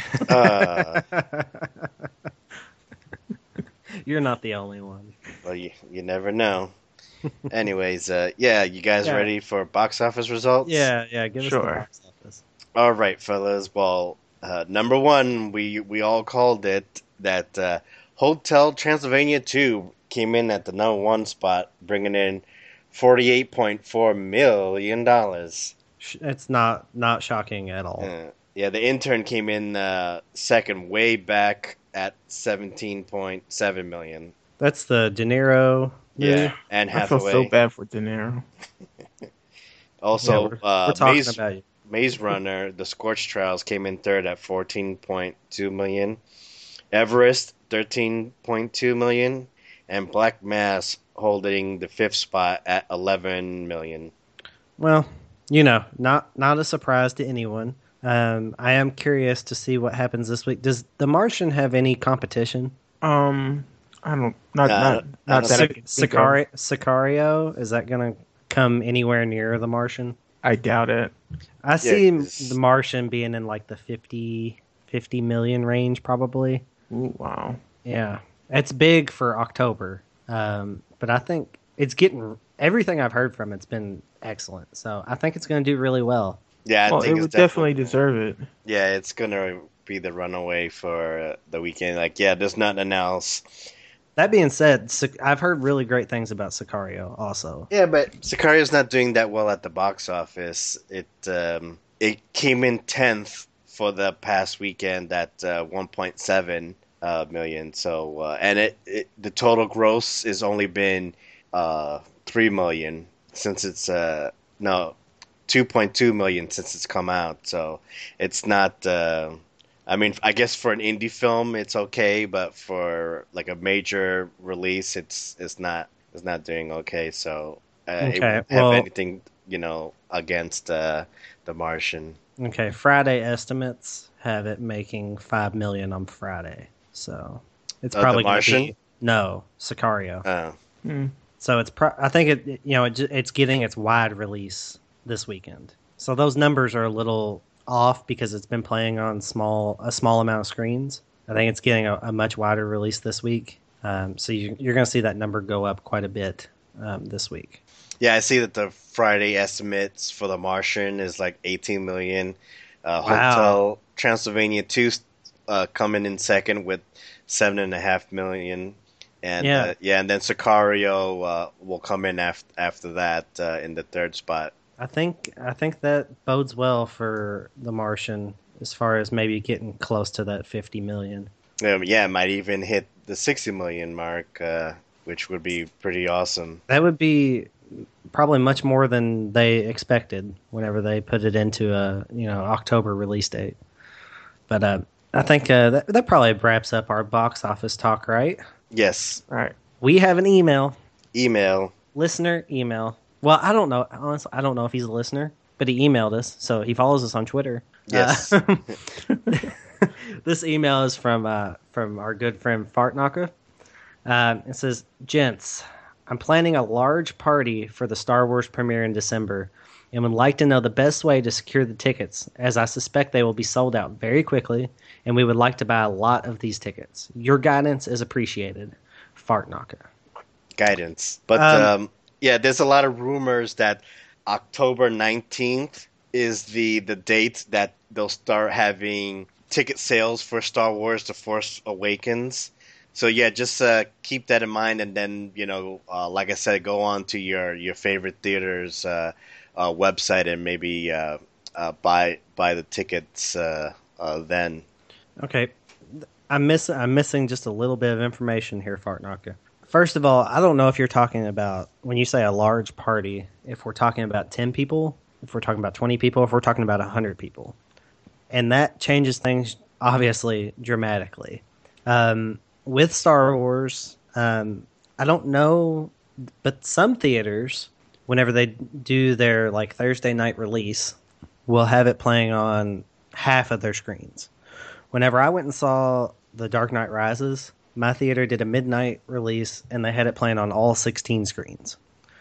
You're not the only one. Well, you never know. Anyways, yeah, you guys ready for box office results? Yeah, give us the box office. All right, fellas. Well, number one, we all called it that Hotel Transylvania 2 came in at the number one spot, bringing in $48.4 million. It's not shocking at all. Yeah, The Intern came in second, way back at $17.7 million. That's the De Niro movie? Yeah, and Hathaway. I feel so bad for De Niro. Also, we're talking about you. Maze Runner, The Scorch Trials came in third at $14.2 million. Everest, $13.2 million. And Black Mass holding the fifth spot at $11 million. Well, not a surprise to anyone. I am curious to see what happens this week. Does The Martian have any competition? I don't. Not that I can think of. Sicario, is that going to come anywhere near The Martian? I doubt it. I see The Martian being in like the 50 million range probably. Ooh, wow. Yeah, it's big for October, but I think it's getting everything I've heard from it's been excellent. So I think it's going to do really well. Yeah, I think it would definitely deserve it. Yeah, it's going to be the runaway for the weekend. Like, yeah, there's nothing else. That being said, I've heard really great things about Sicario also. Yeah, but Sicario's not doing that well at the box office. It came in 10th for the past weekend at 1.7 million. So and the total gross has only been 3 million since it's 2.2 million since it's come out. So it's not. I mean, I guess for an indie film, it's okay, but for like a major release, it's not doing okay. So it won't have anything against The Martian. Okay, Friday estimates have it making 5 million on Friday, so it's probably going to be Sicario. So it's I think it's getting its wide release this weekend. So those numbers are a little off because it's been playing on a small amount of screens. I think it's getting a much wider release this week. So you're going to see that number go up quite a bit this week. Yeah, I see that the Friday estimates for The Martian is like 18 million. Wow. Hotel Transylvania 2 coming in second with 7.5 million. And Yeah. and then Sicario will come in after that in the third spot. I think that bodes well for The Martian as far as maybe getting close to that 50 million. Yeah, it might even hit the 60 million mark, which would be pretty awesome. That would be probably much more than they expected whenever they put it into a October release date. But I think that probably wraps up our box office talk, right? Yes, All right. We have an email. listener email. Well, I don't know. Honestly, I don't know if he's a listener, but he emailed us, so he follows us on Twitter. Yes. This email is from our good friend Fartnaka. It says, "Gents, I'm planning a large party for the Star Wars premiere in December, and would like to know the best way to secure the tickets, as I suspect they will be sold out very quickly, and we would like to buy a lot of these tickets. Your guidance is appreciated. Fartnaka." Guidance. But yeah, there's a lot of rumors that October 19th is the date that they'll start having ticket sales for Star Wars The Force Awakens. So yeah, just keep that in mind, and then like I said, go on to your favorite theater's website and maybe buy the tickets then. Okay, I'm missing just a little bit of information here, Fartnaka. First of all, I don't know if you're talking about, when you say a large party, if we're talking about 10 people, if we're talking about 20 people, if we're talking about 100 people. And that changes things, obviously, dramatically. With Star Wars, I don't know, but some theaters, whenever they do their like Thursday night release, will have it playing on half of their screens. Whenever I went and saw The Dark Knight Rises, my theater did a midnight release, and they had it playing on all 16 screens.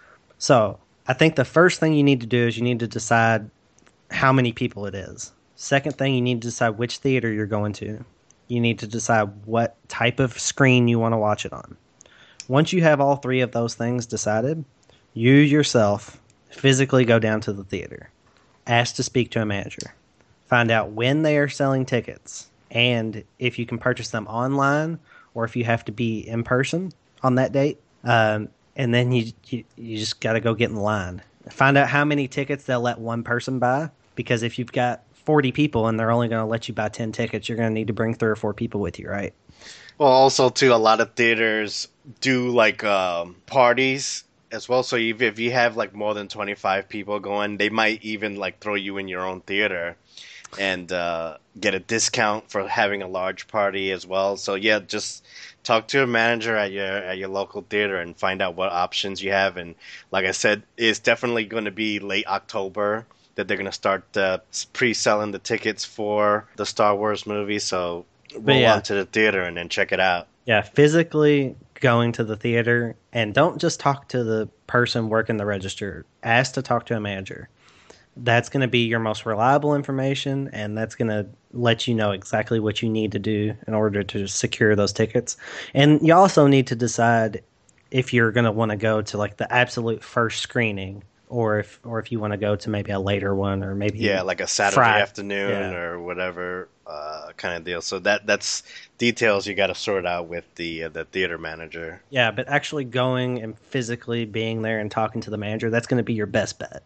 So I think the first thing you need to do is you need to decide how many people it is. Second thing, you need to decide which theater you're going to. You need to decide what type of screen you want to watch it on. Once you have all three of those things decided, you yourself physically go down to the theater. Ask to speak to a manager. Find out when they are selling tickets, and if you can purchase them online or if you have to be in person on that date. And then you just got to go get in line. Find out how many tickets they'll let one person buy, because if you've got 40 people and they're only going to let you buy 10 tickets, you're going to need to bring 3 or 4 people with you, right? Well, also too, a lot of theaters do like parties as well. So if you have like more than 25 people going, they might even like throw you in your own theater and get a discount for having a large party as well. So yeah, just talk to a manager at your local theater and find out what options you have. And like I said, it's definitely going to be late October that they're going to start pre-selling the tickets for the Star Wars movie. So roll on to the theater and then check it out. Yeah, physically going to the theater, and don't just talk to the person working the register. Ask to talk to a manager. That's going to be your most reliable information, and that's going to let you know exactly what you need to do in order to secure those tickets. And you also need to decide if you're going to want to go to like the absolute first screening, or if you want to go to maybe a later one, or maybe like a Saturday afternoon or whatever kind of deal. So that's details you got to sort out with the theater manager. Yeah, but actually going and physically being there and talking to the manager, that's going to be your best bet.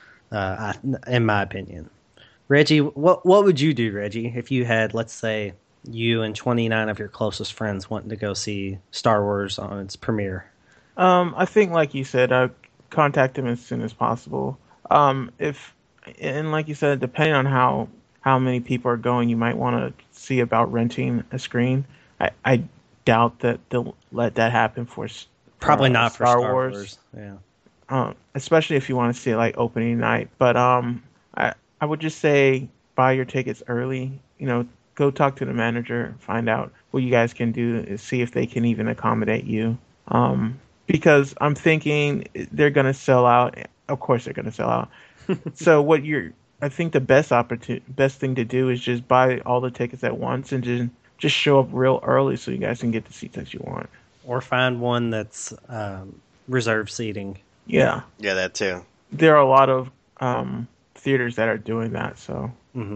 In my opinion. Reggie, what would you do, Reggie, if you had, let's say, you and 29 of your closest friends wanting to go see Star Wars on its premiere? I think, like you said, I'd contact him as soon as possible. And like you said, depending on how many people are going, you might want to see about renting a screen. I doubt that they'll let that happen for probably not for Star Wars. Yeah. Especially if you want to see it like opening night. But I would just say buy your tickets early. Go talk to the manager, find out what you guys can do, is see if they can even accommodate you. Because I'm thinking they're going to sell out. Of course, they're going to sell out. So I think the best thing to do is just buy all the tickets at once and just show up real early so you guys can get the seats that you want. Or find one that's reserved seating. Yeah, that too. There are a lot of theaters that are doing that. So,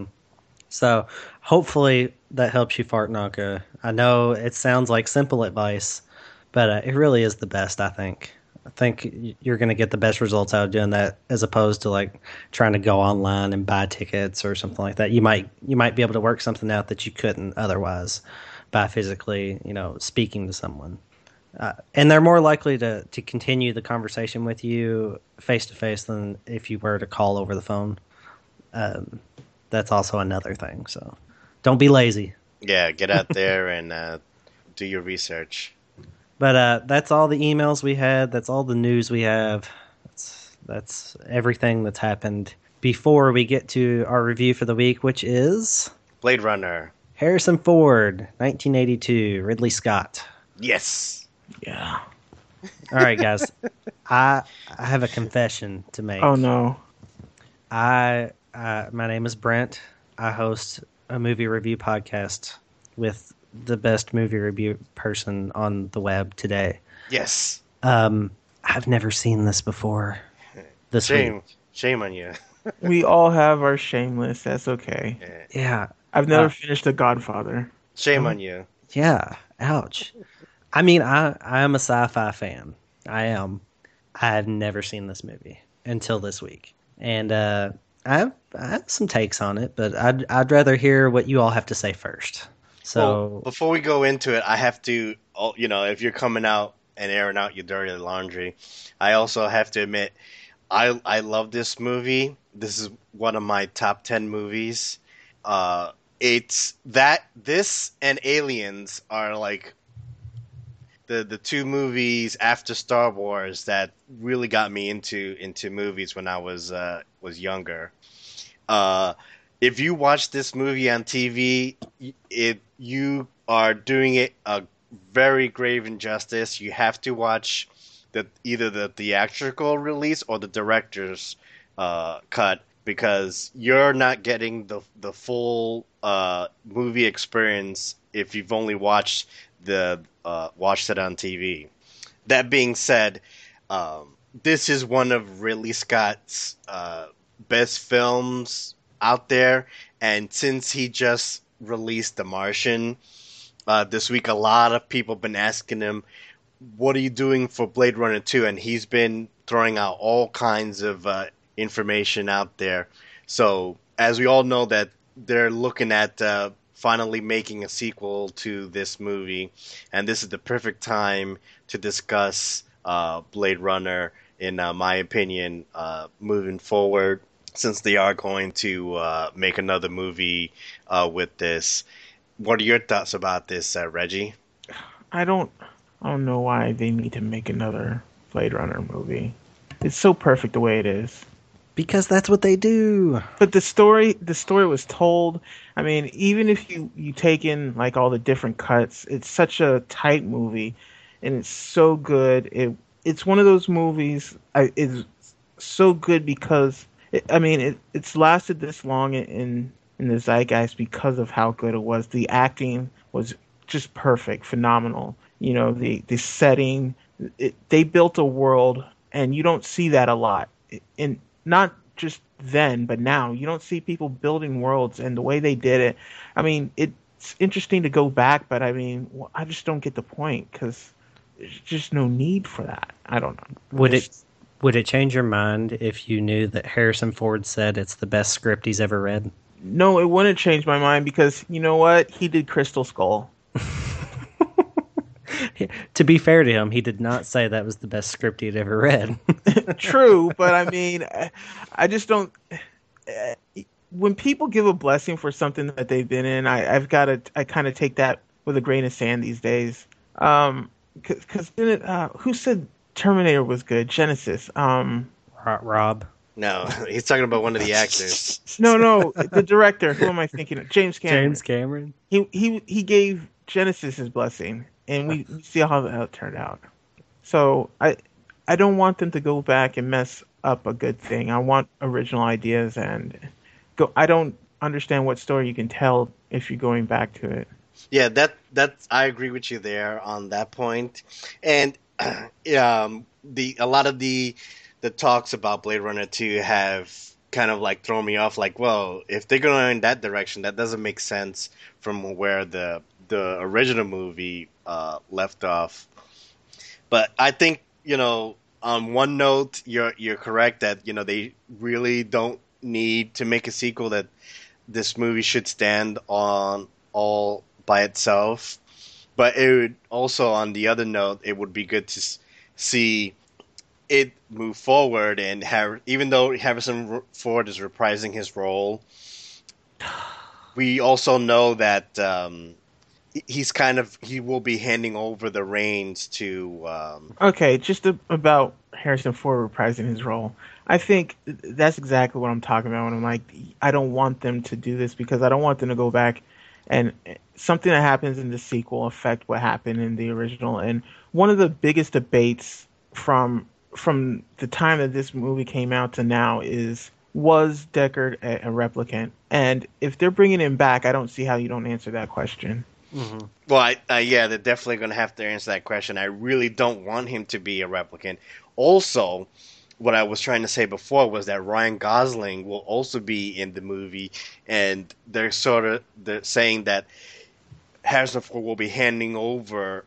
So hopefully that helps you, Fartnaka. I know it sounds like simple advice, But it really is the best, I think. I think you're going to get the best results out of doing that as opposed to like trying to go online and buy tickets or something like that. You might be able to work something out that you couldn't otherwise by physically, speaking to someone. And they're more likely to continue the conversation with you face to face than if you were to call over the phone. That's also another thing. So don't be lazy. Yeah, get out there and do your research. But that's all the emails we had. That's all the news we have. That's everything that's happened before we get to our review for the week, which is Blade Runner. Harrison Ford, 1982, Ridley Scott. Yes. Yeah. All right, guys. I have a confession to make. Oh no. My name is Brent. I host a movie review podcast with the best movie review person on the web today. Yes. I've never seen this before. This week. Shame on you. We all have our shameless. That's okay. Yeah. I've never finished The Godfather. Shame on you. Yeah. Ouch. I mean, I am a sci-fi fan. I am. I have never seen this movie until this week, and I have some takes on it, but I'd rather hear what you all have to say first. So well, before we go into it, I have to, if you're coming out and airing out your dirty laundry, I also have to admit, I love this movie. This is one of my top 10 movies. It's that this and Aliens are like the two movies after Star Wars that really got me into movies when I was younger. If you watch this movie on TV, you are doing it a very grave injustice. You have to watch either the theatrical release or the director's cut, because you're not getting the full movie experience if you've only watched it on TV. That being said, this is one of Ridley Scott's best films out there, and since he just released The Martian this week, a lot of people have been asking him, what are you doing for Blade Runner 2? And he's been throwing out all kinds of information out there. So as we all know, that they're looking at finally making a sequel to this movie, and this is the perfect time to discuss Blade Runner, in my opinion, moving forward, since they are going to make another movie with this. What are your thoughts about this, Reggie? I don't know why they need to make another Blade Runner movie. It's so perfect the way it is. Because that's what they do. But the story was told. I mean, even if you take in like all the different cuts, it's such a tight movie, and it's so good. It's one of those movies. It's so good because it's lasted this long in the zeitgeist because of how good it was. The acting was just perfect, phenomenal. The setting. They built a world, and you don't see that a lot. And not just then, but now. You don't see people building worlds, and the way they did it. I mean, it's interesting to go back, but I just don't get the point, because there's just no need for that. I don't know. Would it change your mind if you knew that Harrison Ford said it's the best script he's ever read? No, it wouldn't change my mind, because you know what? He did Crystal Skull. To be fair to him, he did not say that was the best script he'd ever read. True, but I mean, I just don't. When people give a blessing for something that they've been in, I kind of take that with a grain of sand these days. Because who said Terminator was good? Genesis. Rob. No, he's talking about one of the actors. No, the director. Who am I thinking of? James Cameron. James Cameron. He gave Genesis his blessing, and we see how that turned out. So I don't want them to go back and mess up a good thing. I want original ideas, and I don't understand what story you can tell if you're going back to it. Yeah, that's I agree with you there on that point. And a lot of the talks about Blade Runner 2 have kind of like thrown me off. Like, well, if they're going in that direction, that doesn't make sense from where the original movie left off. But I think, on one note, you're correct that, they really don't need to make a sequel, that this movie should stand on all by itself. But it would also, on the other note, it would be good to see it move forward and have, even though Harrison Ford is reprising his role, we also know that he will be handing over the reins to. Okay, just about Harrison Ford reprising his role. I think that's exactly what I'm talking about when I'm like, I don't want them to do this because I don't want them to go back and something that happens in the sequel affect what happened in the original. And one of the biggest debates from the time that this movie came out to now is, was Deckard a replicant? And if they're bringing him back, I don't see how you don't answer that question. Mm-hmm. Well, yeah, they're definitely going to have to answer that question. I really don't want him to be a replicant. Also, what I was trying to say before was that Ryan Gosling will also be in the movie, and they're saying that Harrison Ford will be handing over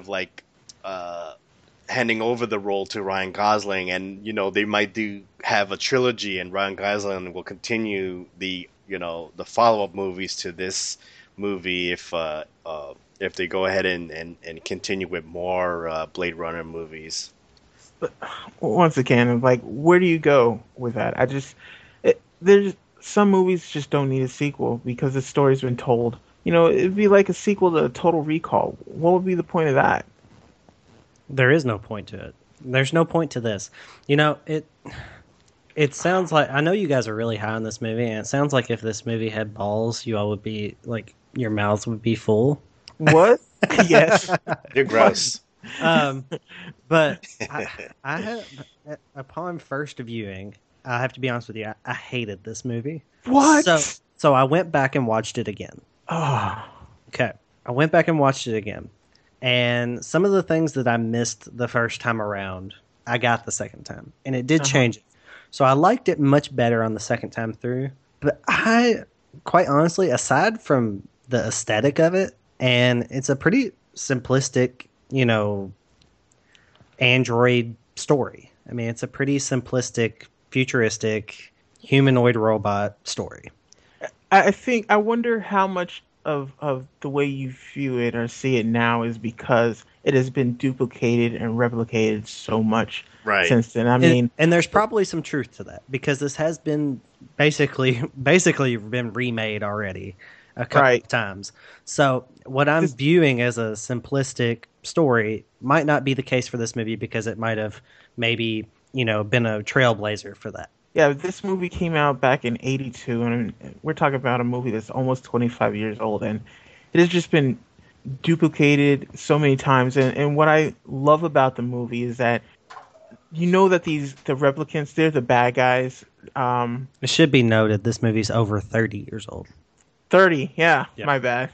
the role to Ryan Gosling, and they might have a trilogy, and Ryan Gosling will continue the follow-up movies to this movie if they go ahead and continue with more Blade Runner movies. But once again, like, where do you go with that? There's some movies just don't need a sequel because the story's been told. It'd be like a sequel to Total Recall. What would be the point of that? There is no point to it. There's no point to this. It sounds like, I know you guys are really high on this movie, and it sounds like if this movie had balls, you all would be like, your mouths would be full. What? Yes. You're gross. But I have, upon first viewing, I have to be honest with you, I hated this movie. What? So I went back and watched it again. Oh. Okay. I went back and watched it again. And some of the things that I missed the first time around, I got the second time. And it did change it. So I liked it much better on the second time through. But quite honestly, aside from the aesthetic of it, and it's a pretty simplistic, android story. I mean, it's a pretty simplistic, futuristic, humanoid robot story. I wonder how much of the way you view it or see it now is because it has been duplicated and replicated so much since then. I mean, and there's probably some truth to that because this has been basically been remade already a couple of times. So what I'm viewing as a simplistic story might not be the case for this movie because it might have maybe been a trailblazer for that. Yeah, this movie came out back in '82, and we're talking about a movie that's almost 25 years old, and it has just been duplicated so many times. And what I love about the movie is that the replicants, they're the bad guys. It should be noted this movie's over 30 years old. 30, yeah. My bad.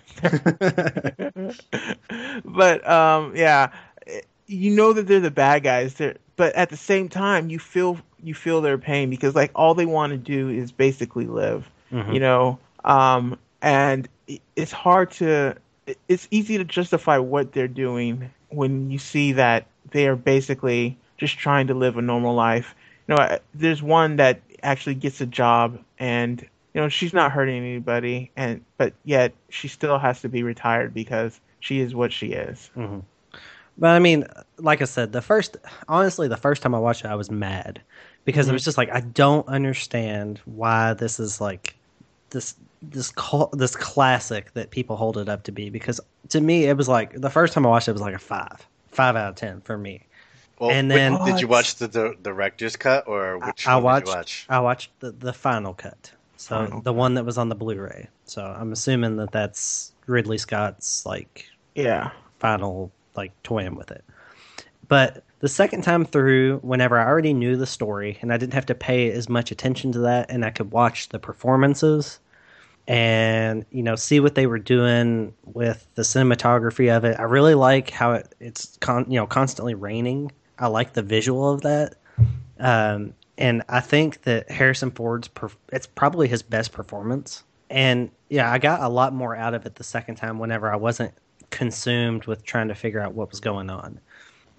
But yeah, that they're the bad guys. But at the same time, you feel their pain because like all they want to do is basically live, and it's hard to. It's easy to justify what they're doing when you see that they are basically just trying to live a normal life. There's one that actually gets a job and she's not hurting anybody, but yet she still has to be retired because she is what she is. Mm-hmm. But I mean, like I said, the first time I watched it, I was mad because it was just like, I don't understand why this is like this classic that people hold it up to be. Because to me, it was like the first time I watched it, it was like a 5 out of 10 for me. Well, and then did you watch the director's cut or which one did you watch? I watched the final cut. So the one that was on the Blu-ray. So I'm assuming that that's Ridley Scott's final toying with it. But the second time through, whenever I already knew the story and I didn't have to pay as much attention to that, and I could watch the performances and see what they were doing with the cinematography of it. I really like how it's constantly raining. I like the visual of that. And I think that Harrison Ford's it's probably his best performance. And yeah, I got a lot more out of it the second time whenever I wasn't consumed with trying to figure out what was going on.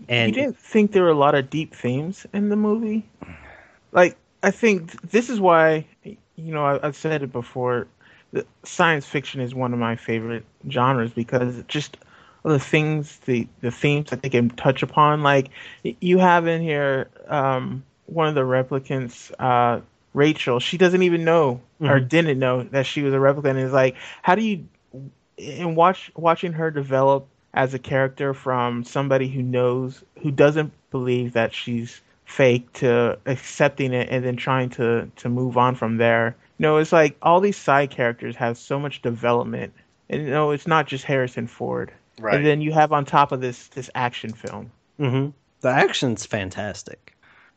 You And didn't think there were a lot of deep themes in the movie? Like, I think this is why, I've said it before, science fiction is one of my favorite genres because just the things, the themes that they can touch upon. Like, you have in here one of the replicants, Rachel, she doesn't even know or Mhm. didn't know that she was a replicant. And it's like, how do you, in watching her develop as a character from somebody who doesn't believe that she's fake to accepting it and then trying to move on from there. It's like all these side characters have so much development, and it's not just Harrison Ford. And Right. then you have on top of this action film. The action's fantastic,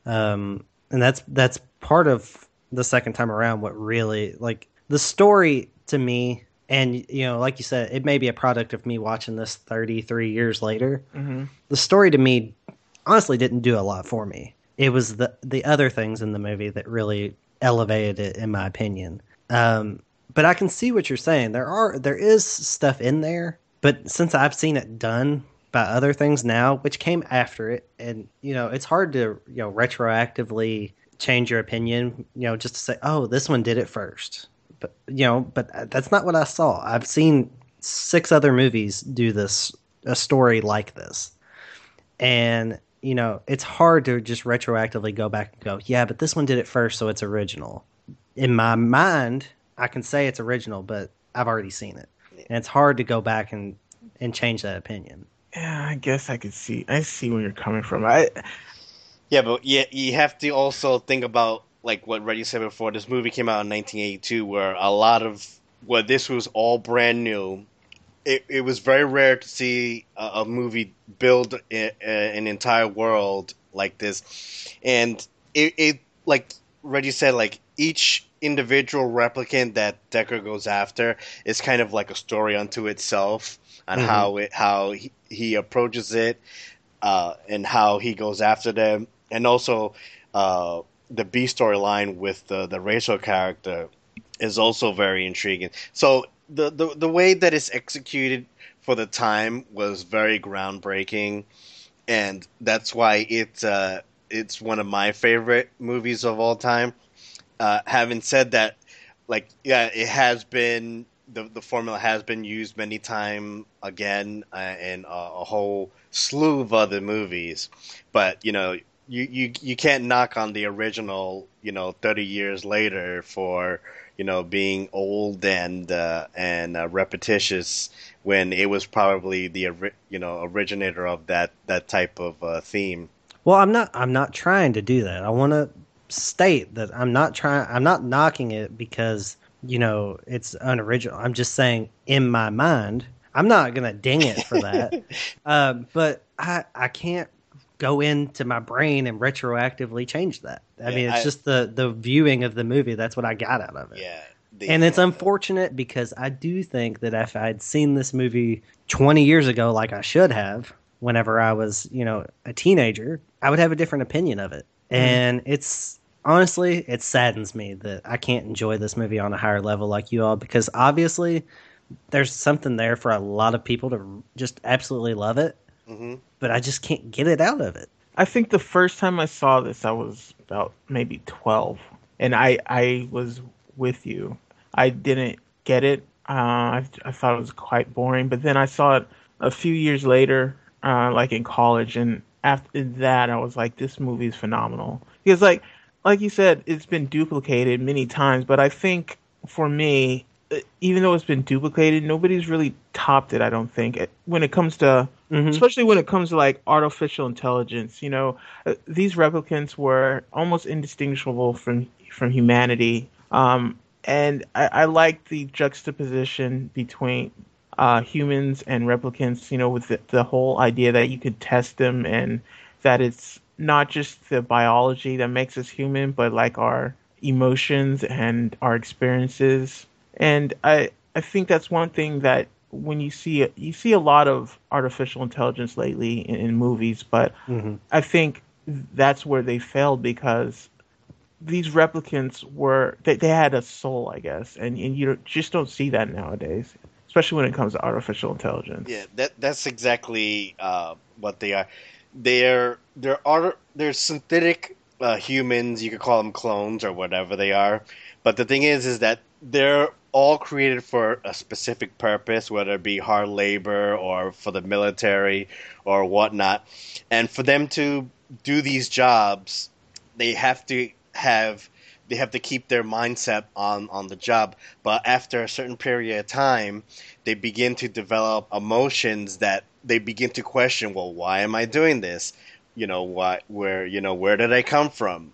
and that's part of the second time around. What really like the story to me, and like you said, it may be a product of me watching this 33 years later. Hmm. The story to me honestly didn't do a lot for me. It was the other things in the movie that really elevated it, in my opinion. But I can see what you're saying. There is stuff in there, but since I've seen it done by other things now, which came after it, and it's hard to retroactively change your opinion. Just to say, oh, this one did it first. But that's not what I saw. I've seen 6 other movies do this, a story like this, and it's hard to just retroactively go back and go, yeah, but this one did it first, so it's original. In my mind, I can say it's original, but I've already seen it, and it's hard to go back and change that opinion. Yeah, I guess I see where you're coming from. I Yeah, but yeah, you have to also think about like what Reddy said before. This movie came out in 1982, where a lot of this was all brand new. It was very rare to see a movie build an entire world like this, and it like Reggie said, like each individual replicant that Decker goes after is kind of like a story unto itself on Hmm. how he approaches it, and how he goes after them, and also the B storyline with the racial character is also very intriguing. So the way that it's executed for the time was very groundbreaking, and that's why it's one of my favorite movies of all time. Having said that, like yeah, it has been the formula has been used many times again in a whole slew of other movies, but you can't knock on the original 30 years later for being old and repetitious when it was probably the originator of that type of theme. Well, I'm not trying to do that. I want to state that I'm not knocking it because it's unoriginal. I'm just saying in my mind, I'm not gonna ding it for that. But I can't go into my brain and retroactively change that. I Yeah, mean, it's I just the viewing of the movie. That's what I got out of it. yeah And the it's unfortunate because I do think that if I'd seen this movie 20 years ago, like I should have, whenever I was, a teenager, I would have a different opinion of it. And it's honestly, it saddens me that I can't enjoy this movie on a higher level like you all because obviously there's something there for a lot of people to just absolutely love it, hmm but I just can't get it out of it. I think the first time I saw this, I was about maybe 12, and I was with you. I didn't get it. I thought it was quite boring, but then I saw it a few years later, like in college, and after that, I was like, this movie is phenomenal because, like you said, it's been duplicated many times, but I think for me, even though it's been duplicated, nobody's really topped it. I don't think when it comes to Hmm. especially when it comes to like artificial intelligence. These replicants were almost indistinguishable from humanity. And I like the juxtaposition between humans and replicants. With the whole idea that you could test them and that it's not just the biology that makes us human, but like our emotions and our experiences. And I think that's one thing that when you see a lot of artificial intelligence lately in movies, but Hmm. I think that's where they failed because these replicants they had a soul, I guess, and just don't see that nowadays, especially when it comes to artificial intelligence. Yeah, that's exactly what they are. they're synthetic humans. You could call them clones or whatever they are. But the thing is that they're all created for a specific purpose, whether it be hard labor or for the military or whatnot. And for them to do these jobs, they have to have they have to keep their mindset on the job. But after a certain period of time, they begin to develop emotions that they begin to question, well, why am I doing this? Where did I come from?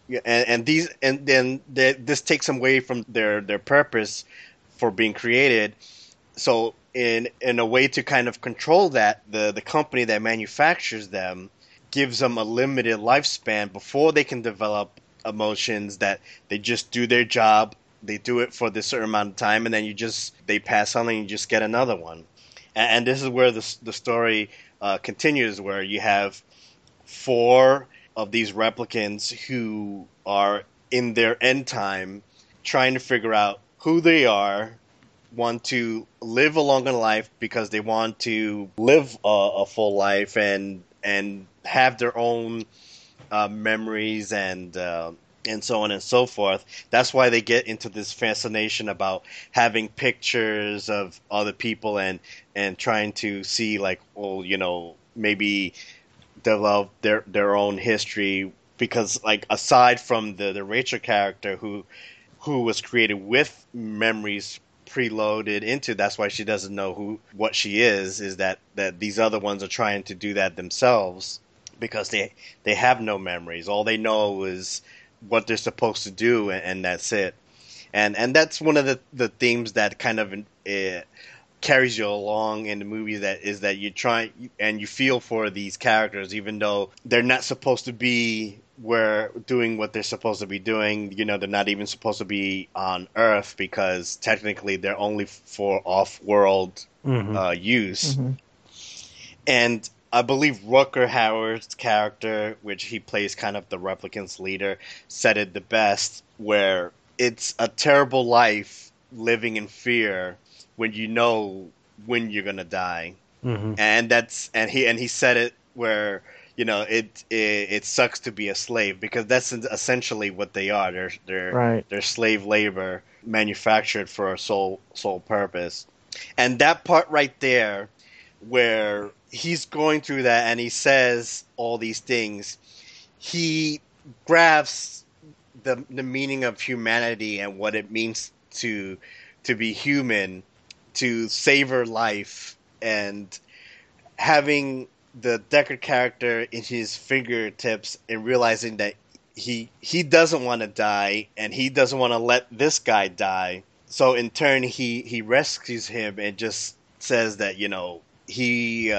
And then this takes them away from their purpose for being created. So in a way to kind of control that, the company that manufactures them gives them a limited lifespan before they can develop emotions, that they just do their job, they do it for this certain amount of time, and then they pass on and you just get another one. And this is where the story continues, where you have four of these replicants who are in their end time trying to figure out who they are, want to live a longer life because they want to live a full life and have their own memories and so on and so forth. That's why they get into this fascination about having pictures of other people and trying to see, like, well, maybe develop their own history, because, like, aside from the Rachel character who was created with memories preloaded into, that's why she doesn't know what she is that these other ones are trying to do that themselves, because they have no memories. All they know is what they're supposed to do, and that's it. And that's one of the themes that kind of carries you along in the movie, that is that you try and you feel for these characters, even though they're not supposed to be doing what they're supposed to be doing. They're not even supposed to be on Earth, because technically they're only for off-world use. Mm-hmm. And I believe Rutger Hauer's character, which he plays kind of the replicant's leader, said it the best, where it's a terrible life living in fear when you know when you're gonna die. Mm-hmm. And he said it where it sucks to be a slave, because that's essentially what they are. They're slave labor manufactured for a sole purpose. And that part right there, where he's going through that and he says all these things, he grasps the meaning of humanity and what it means to be human, to savor life, and having the Deckard character in his fingertips and realizing that he doesn't want to die, and he doesn't want to let this guy die. So in turn, he rescues him and just says that he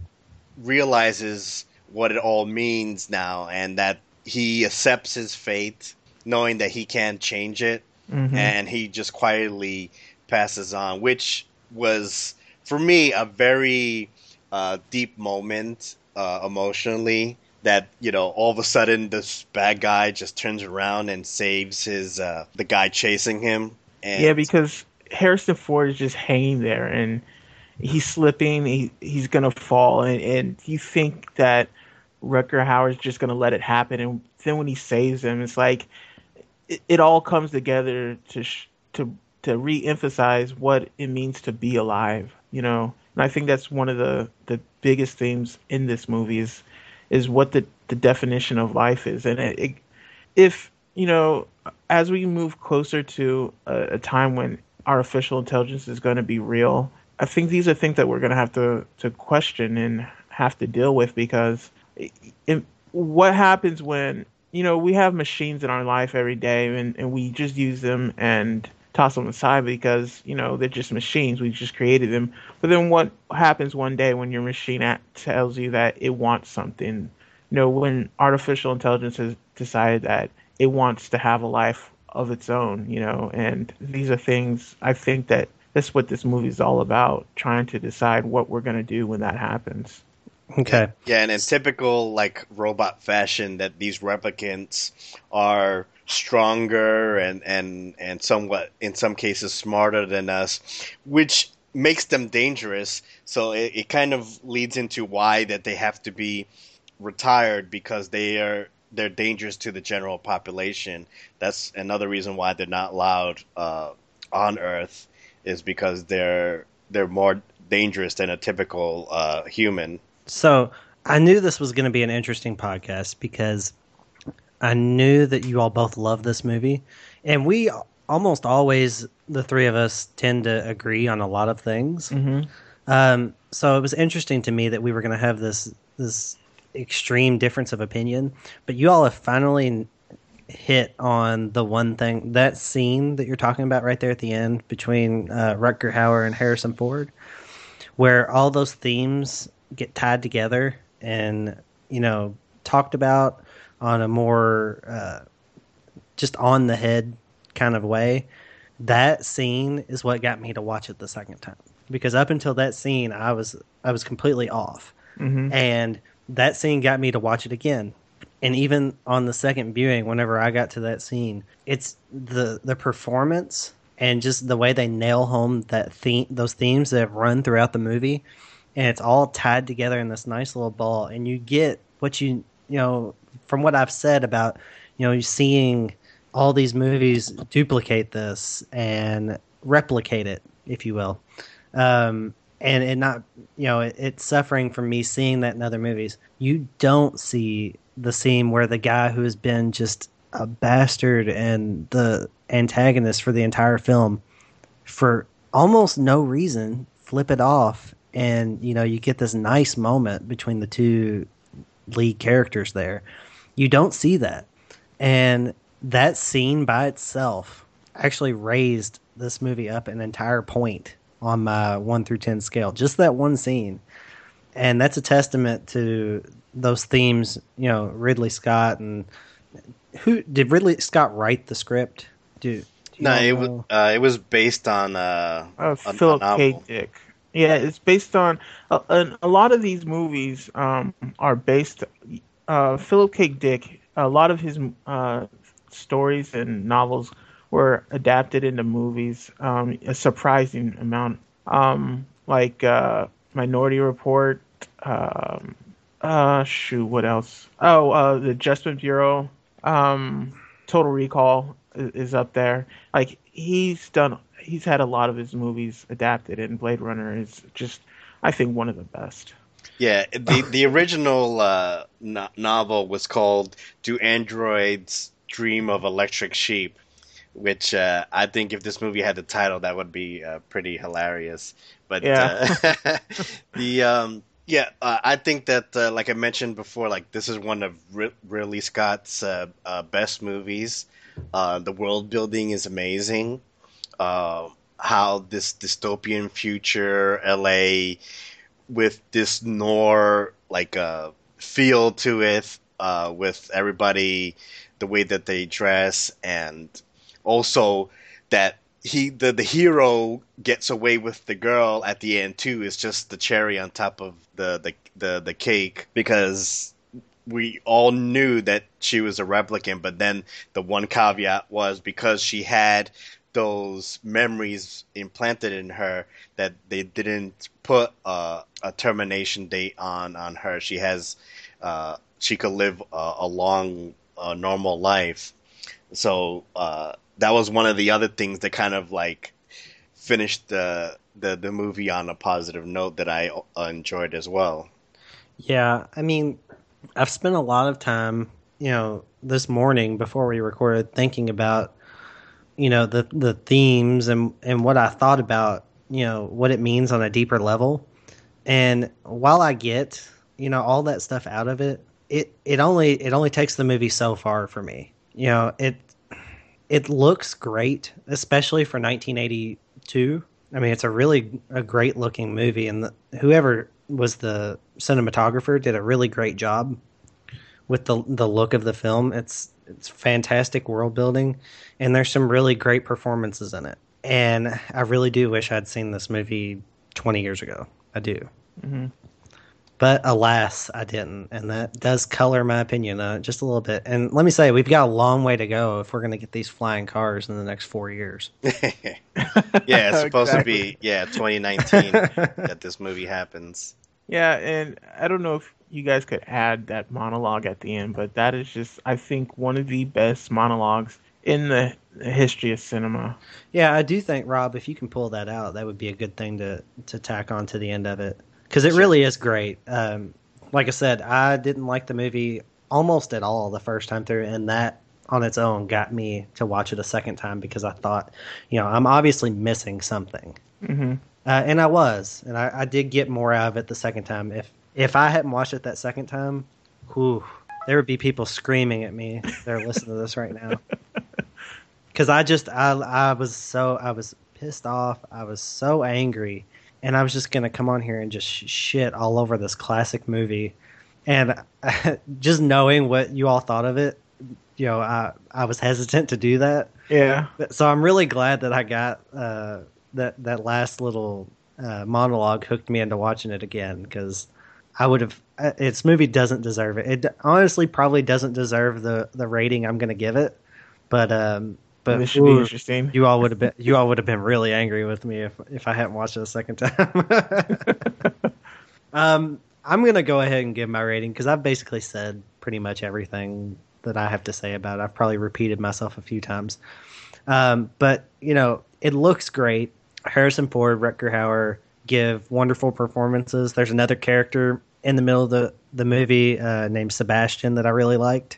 realizes what it all means now, and that he accepts his fate, knowing that he can't change it, and he just quietly passes on, which was, for me, a very deep moment emotionally, that all of a sudden this bad guy just turns around and saves the guy chasing him. And yeah, because Harrison Ford is just hanging there and he's slipping, he's gonna fall, and you think that Rutger Hauer's just gonna let it happen, and then when he saves him, it's like it all comes together to re-emphasize what it means to be alive, And I think that's one of the biggest themes in this movie is what the definition of life is. And if, as we move closer to a time when artificial intelligence is going to be real, I think these are things that we're going to have to question and have to deal with, because what happens when, we have machines in our life every day, and we just use them and toss them aside because, they're just machines. We just created them. But then what happens one day when your machine tells you that it wants something? When artificial intelligence has decided that it wants to have a life of its own, and these are things, I think that's what this movie is all about, trying to decide what we're going to do when that happens. Okay. Yeah, and in typical, like, robot fashion, that these replicants are stronger and somewhat, in some cases, smarter than us, which makes them dangerous. So it kind of leads into why that they have to be retired because they're dangerous to the general population. That's another reason why they're not allowed on Earth, is because they're more dangerous than a typical human. So I knew this was going to be an interesting podcast because I knew that you all both love this movie, and we almost always, the three of us, tend to agree on a lot of things. So it was interesting to me that we were going to have this extreme difference of opinion, but you all have finally hit on the one thing, that scene that you're talking about right there at the end between Rutger Hauer and Harrison Ford, where all those themes get tied together and, you know, talked about on a more just on the head kind of way. That scene is what got me to watch it the second time, because up until that scene I was completely off. And that scene got me to watch it again. And even on the second viewing, whenever I got to that scene, it's the performance and just the way they nail home that those themes that run throughout the movie, and it's all tied together in this nice little ball. And you get what you know from what I've said about, you know, seeing all these movies duplicate this and replicate it, if you will. And not, you know, it's suffering from me seeing that in other movies. You don't see the scene where the guy who has been just a bastard and the antagonist for the entire film, for almost no reason, flip it off. And, you know, you get this nice moment between the two lead characters there. You don't see that. And that scene by itself actually raised this movie up an entire point on my 1 through 10 scale. Just that one scene. And that's a testament to those themes, you know, Ridley Scott. And who did Ridley Scott write the script? No, it was based on Philip K. Dick. Yeah, it's based on a lot of these movies are based. Philip K. Dick. A lot of his stories and novels were adapted into movies. A surprising amount, like Minority Report. What else? The Adjustment Bureau. Total Recall is up there. Like he's had a lot of his movies adapted, and Blade Runner is just, I think, one of the best. Yeah, the original novel was called "Do Androids Dream of Electric Sheep," which I think if this movie had the title, that would be pretty hilarious. But yeah, I think that, like I mentioned before, like this is one of Ridley Scott's best movies. The world building is amazing. How this dystopian future LA with this noir like feel to it, with everybody, the way that they dress, and also that the hero gets away with the girl at the end too, is just the cherry on top of the cake, because we all knew that she was a replicant, but then the one caveat was because she had those memories implanted in her that they didn't put a termination date on her. She has she could live a long normal life. So that was one of the other things that kind of like finished the movie on a positive note that I enjoyed as well. Yeah, I mean, I've spent a lot of time, you know, this morning before we recorded thinking about, you know, the themes and what I thought about, you know, what it means on a deeper level. And while I get, you know, all that stuff out of it, it only takes the movie so far for me. You know, it looks great, especially for 1982. I mean, it's a great looking movie, and whoever was the cinematographer did a really great job with the look of the film. It's fantastic world building, and there's some really great performances in it. And I really do wish I'd seen this movie 20 years ago. I do. Mm-hmm. But alas, I didn't, and that does color my opinion just a little bit. And let me say, we've got a long way to go if we're going to get these flying cars in the next 4 years. Yeah, it's supposed to be 2019 that this movie happens. Yeah, and I don't know if you guys could add that monologue at the end, but that is just, I think, one of the best monologues in the history of cinema. Yeah, I do think, Rob, if you can pull that out, that would be a good thing to tack on to the end of it because it Sure. really is great. Like I said, I didn't like the movie almost at all the first time through, and that on its own got me to watch it a second time because I thought, I'm obviously missing something, Hmm. and I was, and I did get more out of it the second time. If I hadn't watched it that second time, whew, there would be people screaming at me. They're listening to this right now. Because I was pissed off. I was so angry, and I was just gonna come on here and just shit all over this classic movie. And just knowing what you all thought of it, I was hesitant to do that. Yeah. So I'm really glad that I got that last little monologue hooked me into watching it again because I would have. Its movie doesn't deserve it. It honestly probably doesn't deserve the rating I'm gonna give it, but This should be interesting. you all would have been really angry with me if I hadn't watched it a second time. I'm gonna go ahead and give my rating because I've basically said pretty much everything that I have to say about it. I've probably repeated myself a few times, but it looks great. Harrison Ford, Rutger Hauer give wonderful performances. There's another character in the middle of the movie named Sebastian that I really liked.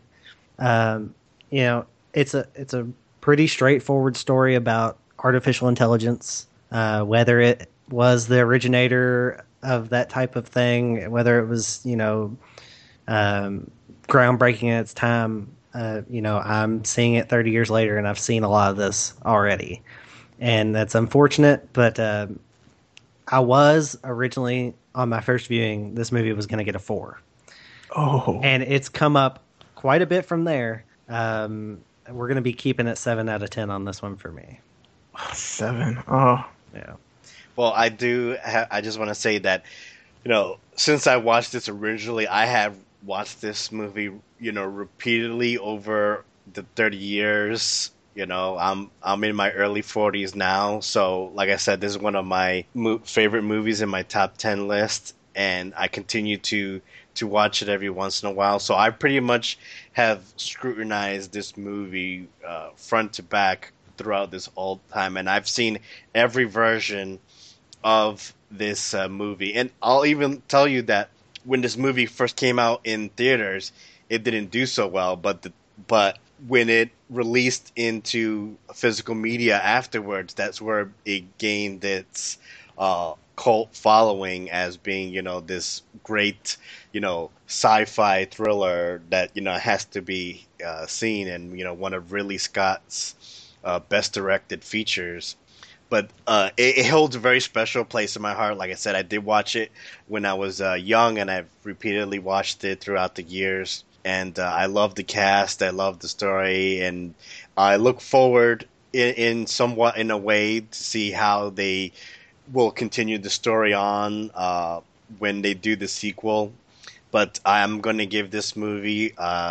It's a pretty straightforward story about artificial intelligence, whether it was the originator of that type of thing, whether it was, groundbreaking at its time. I'm seeing it 30 years later, and I've seen a lot of this already. And that's unfortunate, but I was originally, on my first viewing, this movie was going to get a 4. Oh. And it's come up quite a bit from there. We're going to be keeping it 7 out of 10 on this one for me. 7. Oh. Yeah. Well, I just want to say that, since I watched this originally, I have watched this movie, repeatedly over the 30 years. I'm in my early 40s now, so like I said, this is one of my favorite movies in my top 10 list, and I continue to watch it every once in a while. So I pretty much have scrutinized this movie front to back throughout this whole time, and I've seen every version of this movie. And I'll even tell you that when this movie first came out in theaters, it didn't do so well, but when it released into physical media afterwards, that's where it gained its cult following as being, this great, sci-fi thriller that, has to be seen, and, one of Ridley Scott's best directed features. But it holds a very special place in my heart. Like I said, I did watch it when I was young, and I've repeatedly watched it throughout the years. And I love the cast, I love the story, and I look forward in somewhat in a way to see how they will continue the story on when they do the sequel. But I'm going to give this movie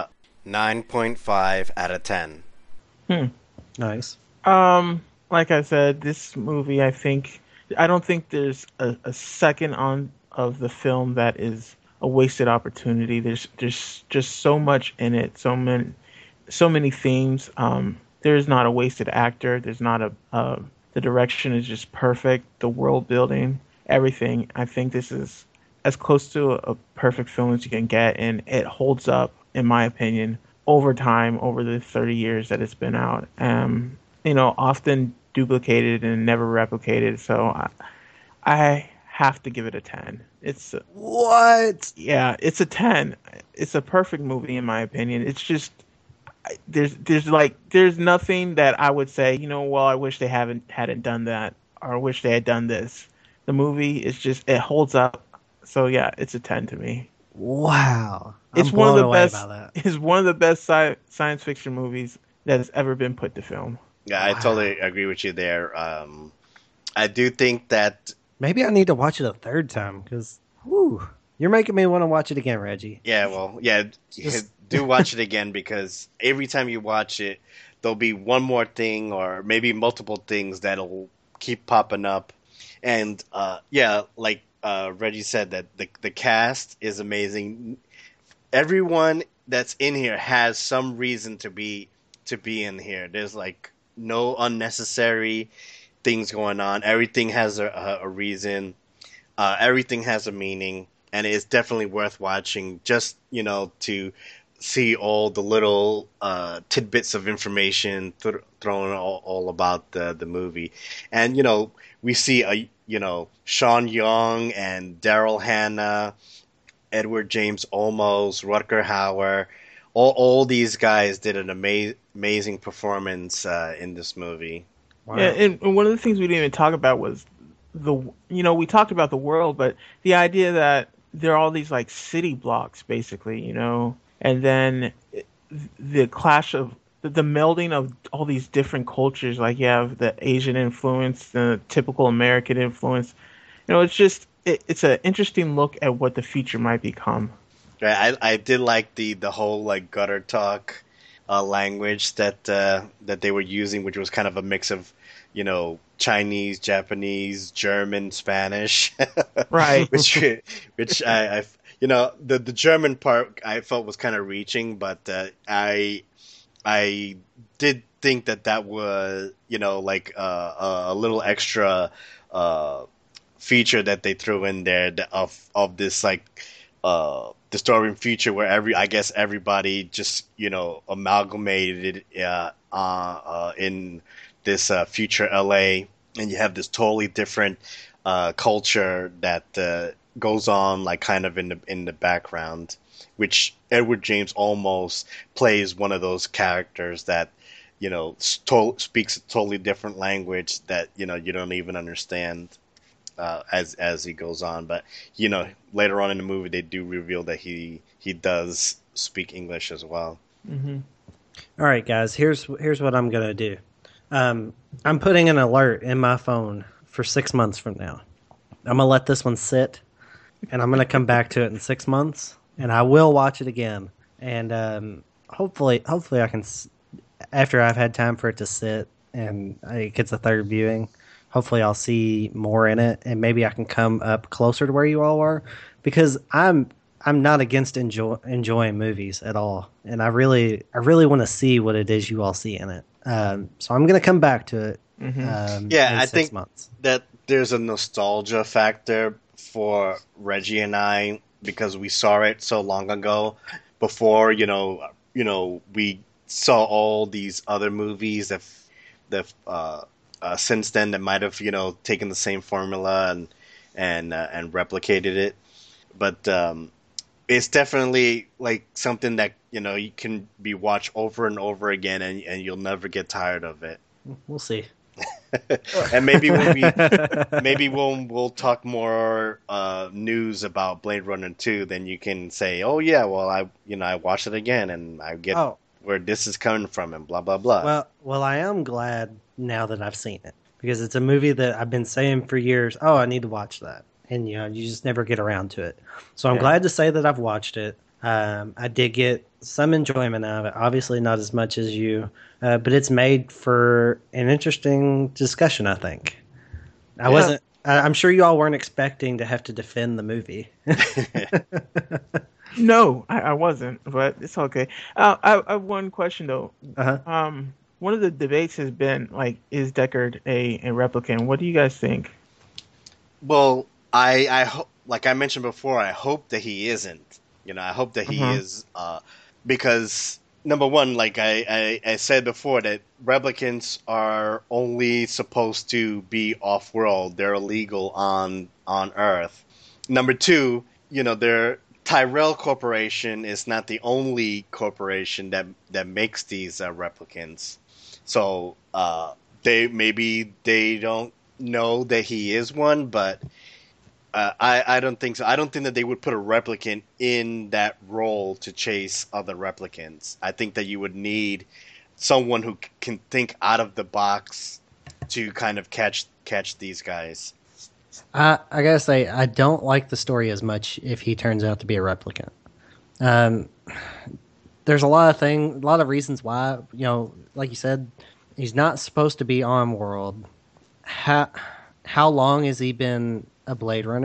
9.5 out of 10. Nice. Like I said, this movie, I don't think there's a second on of the film that is a wasted opportunity. There's just so much in it, so many themes. There's not a wasted actor. There's not the direction is just perfect. The world building, everything. I think this is as close to a perfect film as you can get, and it holds up, in my opinion, over time, over the 30 years that it's been out. Often duplicated and never replicated. So I have to give it a 10. It's What? Yeah, it's a 10. It's a perfect movie in my opinion. It's just there's nothing that I would say, well, I wish they hadn't done that, or I wish they had done this. The movie is just, it holds up. So yeah, it's a 10 to me. Wow. It's I'm one of blown the away best. by that. It's one of the best science fiction movies that has ever been put to film. Yeah, I totally agree with you there. I do think that. Maybe I need to watch it a third time because, you're making me want to watch it again, Reggie. Yeah, well, yeah, do watch it again, because every time you watch it, there'll be one more thing or maybe multiple things that'll keep popping up. And like Reggie said, that the cast is amazing. Everyone that's in here has some reason to be in here. There's like no unnecessary things going on. Everything has a reason. Everything has a meaning, and it's definitely worth watching. Just to see all the little tidbits of information thrown all about the movie, and we see Sean Young and Daryl Hannah, Edward James Olmos, Rutger Hauer. All these guys did an amazing performance in this movie. Wow. Yeah, and one of the things we didn't even talk about was we talked about the world, but the idea that there are all these like city blocks, basically, and then the clash of the melding of all these different cultures. Like you have the Asian influence, the typical American influence. It's just it's an interesting look at what the future might become. I did like the whole like gutter talk language that they were using, which was kind of a mix of Chinese, Japanese, German, Spanish, right? which I the German part I felt was kind of reaching, but I did think that was like a little extra feature that they threw in there of this like disturbing feature where I guess everybody just amalgamated in this future LA, and you have this totally different culture that goes on like kind of in the background, which Edward James almost plays one of those characters that speaks a totally different language that you don't even understand as he goes on. But later on in the movie they do reveal that he does speak English as well. Mm-hmm. All right, guys, here's what I'm gonna do. I'm putting an alert in my phone for 6 months from now. I'm gonna let this one sit, and I'm gonna come back to it in 6 months, and I will watch it again. And hopefully I can, after I've had time for it to sit and it gets a third viewing, hopefully I'll see more in it, and maybe I can come up closer to where you all are, because I'm not against enjoying movies at all, and I really want to see what it is you all see in it. So I'm going to come back to it. Mm-hmm. Yeah, I 6 think months. that there's a nostalgia factor for Reggie and I because we saw it so long ago. Before we saw all these other movies that since then that might have taken the same formula and replicated it, but it's definitely like something that you can be watched over and over again, and you'll never get tired of it. We'll see. And maybe when we'll talk more news about Blade Runner 2, then you can say, oh yeah, well I watched it again and I get where this is coming from and blah blah blah. Well, I am glad now that I've seen it, because it's a movie that I've been saying for years, oh, I need to watch that. And you just never get around to it. So I'm glad to say that I've watched it. I did get some enjoyment out of it. Obviously not as much as you, but it's made for an interesting discussion, I think. I'm sure you all weren't expecting to have to defend the movie. No, I wasn't, but it's okay. I have one question though. Uh-huh. One of the debates has been like, is Deckard a replicant? What do you guys think? Well, I like I mentioned before, I hope that he isn't. I hope that he is, because number one, like I said before, that replicants are only supposed to be off-world. They're illegal on Earth. Number two, their Tyrell Corporation is not the only corporation that makes these replicants. So they don't know that he is one, but I don't think so. I don't think that they would put a replicant in that role to chase other replicants. I think that you would need someone who can think out of the box to kind of catch these guys. I gotta say, I don't like the story as much if he turns out to be a replicant. There's a lot of reasons why. Like you said, he's not supposed to be on world. How long has he been a Blade Runner?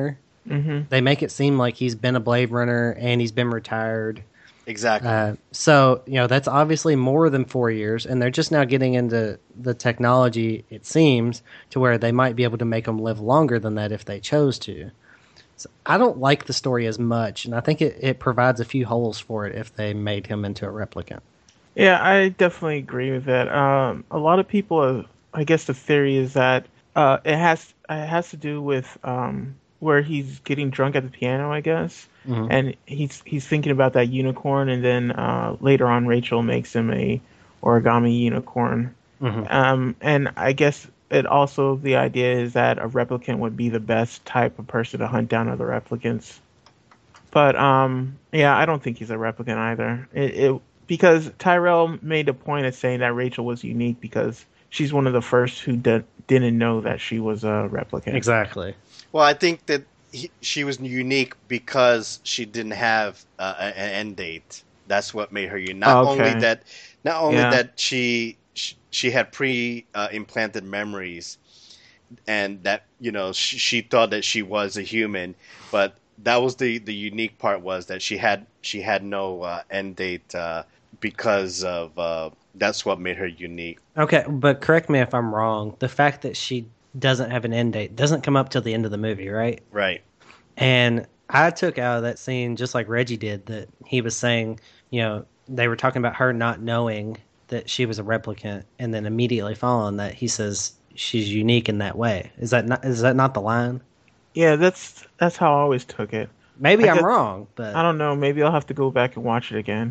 Hmm. They make it seem like he's been a Blade Runner and he's been retired. Exactly. So, that's obviously more than 4 years, and they're just now getting into the technology, it seems, to where they might be able to make him live longer than that if they chose to. So I don't like the story as much, and I think it provides a few holes for it if they made him into a replicant. Yeah, I definitely agree with that. A lot of people, I guess, the theory is that it has to do with where he's getting drunk at the piano, I guess, Mhm. and he's thinking about that unicorn, and then later on, Rachel makes him a origami unicorn. Mhm. And I guess it also the idea is that a replicant would be the best type of person to hunt down other replicants. But yeah, I don't think he's a replicant either. Because Tyrell made a point of saying that Rachel was unique because she's one of the first who didn't know that she was a replicant. Exactly. Well, I think that she was unique because she didn't have an end date. That's what made her unique. Not only Okay. that, not only Yeah. that she had pre implanted memories, and that she thought that she was a human, but that was the unique part, was that she had no end date because of that's what made her unique. Okay, but correct me if I'm wrong. The fact that she doesn't have an end date doesn't come up till the end of the movie, right? Right. And I took out of that scene, just like Reggie did, that he was saying, they were talking about her not knowing that she was a replicant, and then immediately following that, he says she's unique in that way. Is that not the line? Yeah, that's how I always took it. Maybe I I'm guess, wrong, I but don't know. Maybe I'll have to go back and watch it again.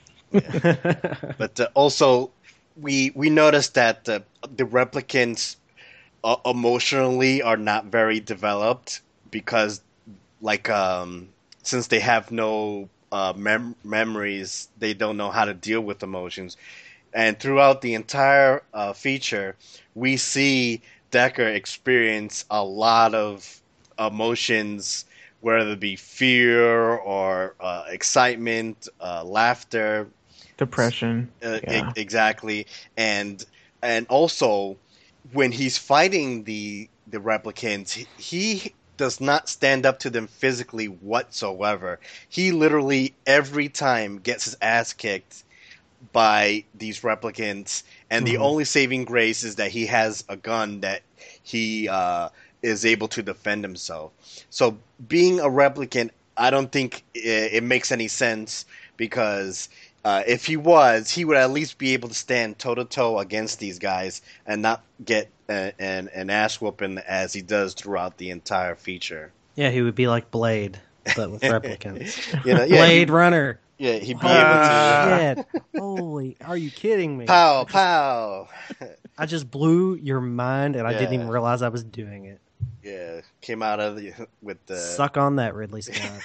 But also, we noticed that the replicants emotionally are not very developed because, like, since they have no memories, they don't know how to deal with emotions. And throughout the entire feature, we see Decker experience a lot of emotions, whether it be fear or excitement, laughter. Depression. Yeah. Exactly, and also when he's fighting the replicants, he does not stand up to them physically whatsoever. He literally every time gets his ass kicked by these replicants, and the Mhm. only saving grace is that he has a gun that he is able to defend himself. So being a replicant, I don't think it makes any sense because if he was, he would at least be able to stand toe to toe against these guys and not get an ass whooping as he does throughout the entire feature. Yeah, he would be like Blade, but with replicants. Yeah, Blade Runner. he'd be able Holy to shit! Holy, are you kidding me? pow pow. I just blew your mind, and I didn't even Yeah. realize I was doing it. Yeah, came out of with the. Suck on that, Ridley Scott.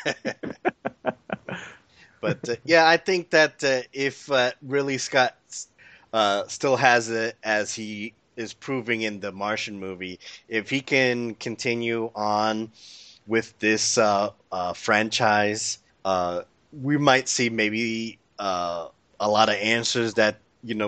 But yeah, I think that if Ridley Scott still has it as he is proving in the Martian movie, if he can continue on with this franchise, we might see maybe a lot of answers that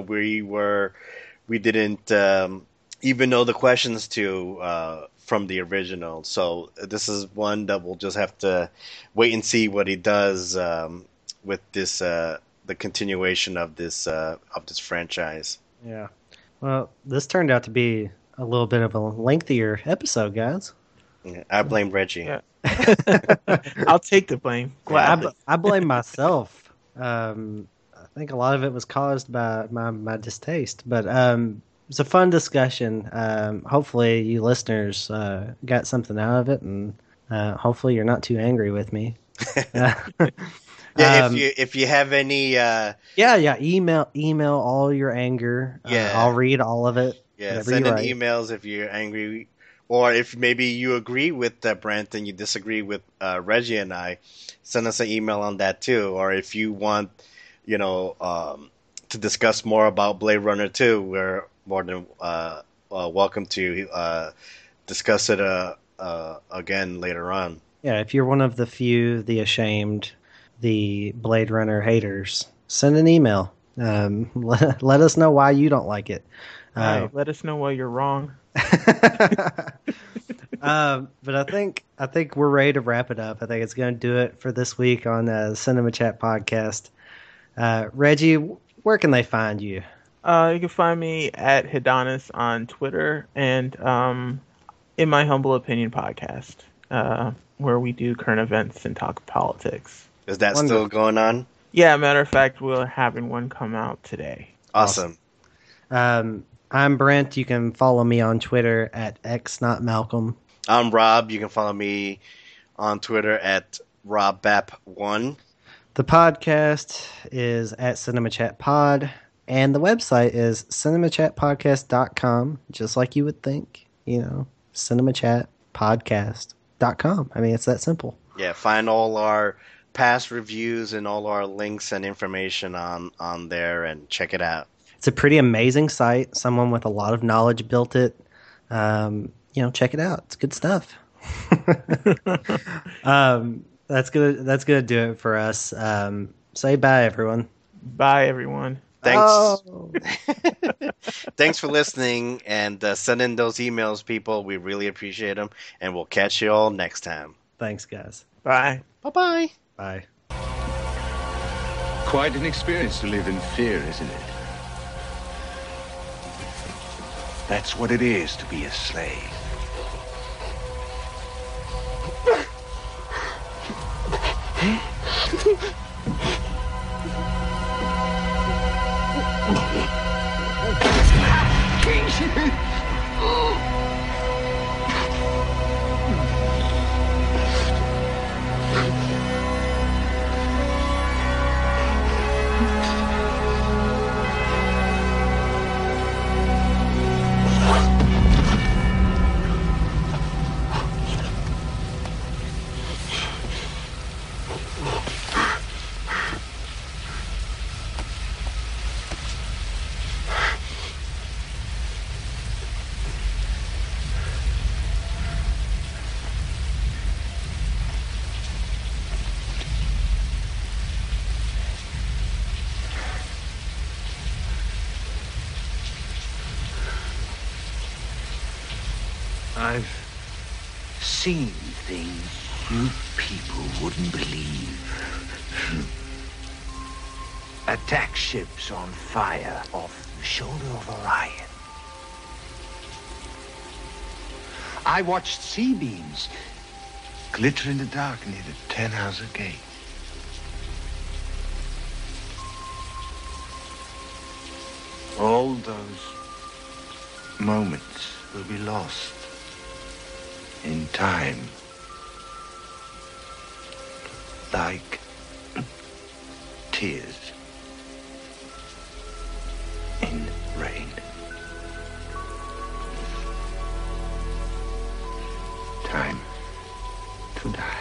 we didn't even know the questions to from the original. So this is one that we'll just have to wait and see what he does with this the continuation of this franchise. Yeah. Well, this turned out to be a little bit of a lengthier episode, guys. Yeah, I blame Reggie. Yeah. I'll take the blame. Well, Gladly. I blame myself. I think a lot of it was caused by my distaste, but it was a fun discussion. Hopefully, you listeners got something out of it, and hopefully, you're not too angry with me. Yeah, if you have any Yeah, email all your anger. Yeah. I'll read all of it. yeah, whatever send you in write. emails if you're angry, or if maybe you agree with Brent and you disagree with Reggie and I, send us an email on that too. Or if you want, to discuss more about Blade Runner 2, we're more than welcome to discuss it again later on. Yeah, if you're one of the few, the ashamed, the Blade Runner haters, send an email. Let us know why you don't like it. Right. Let us know why you're wrong. But I think we're ready to wrap it up. I think it's going to do it for this week on Cinema Chat Podcast. Reggie, where can they find you? You can find me at Hidonis on Twitter and In My Humble Opinion podcast, where we do current events and talk politics. Is that still going on? Yeah, matter of fact, we're having one come out today. Awesome. I'm Brent. You can follow me on Twitter at xnotmalcolm. I'm Rob. You can follow me on Twitter at RobBap1. The podcast is at Cinema Chat Pod, and the website is cinemachatpodcast.com, just like you would think, cinemachatpodcast.com. I mean, it's that simple. Yeah, find all our past reviews and all our links and information on there and check it out. It's a pretty amazing site. Someone with a lot of knowledge built it. Check it out. It's good stuff. That's gonna do it for us. Say bye, everyone. Bye, everyone. Thanks. Oh. Thanks for listening and send in those emails, people. We really appreciate them, and we'll catch you all next time. Thanks, guys. Bye. Bye-bye. Bye. Quite an experience to live in fear, isn't it? That's what it is to be a slave. I've seen things you people wouldn't believe. Attack ships on fire off the shoulder of Orion. I watched C-beams glitter in the dark near the Tannhauser Gate. All those moments will be lost in time, like tears in rain. Time to die.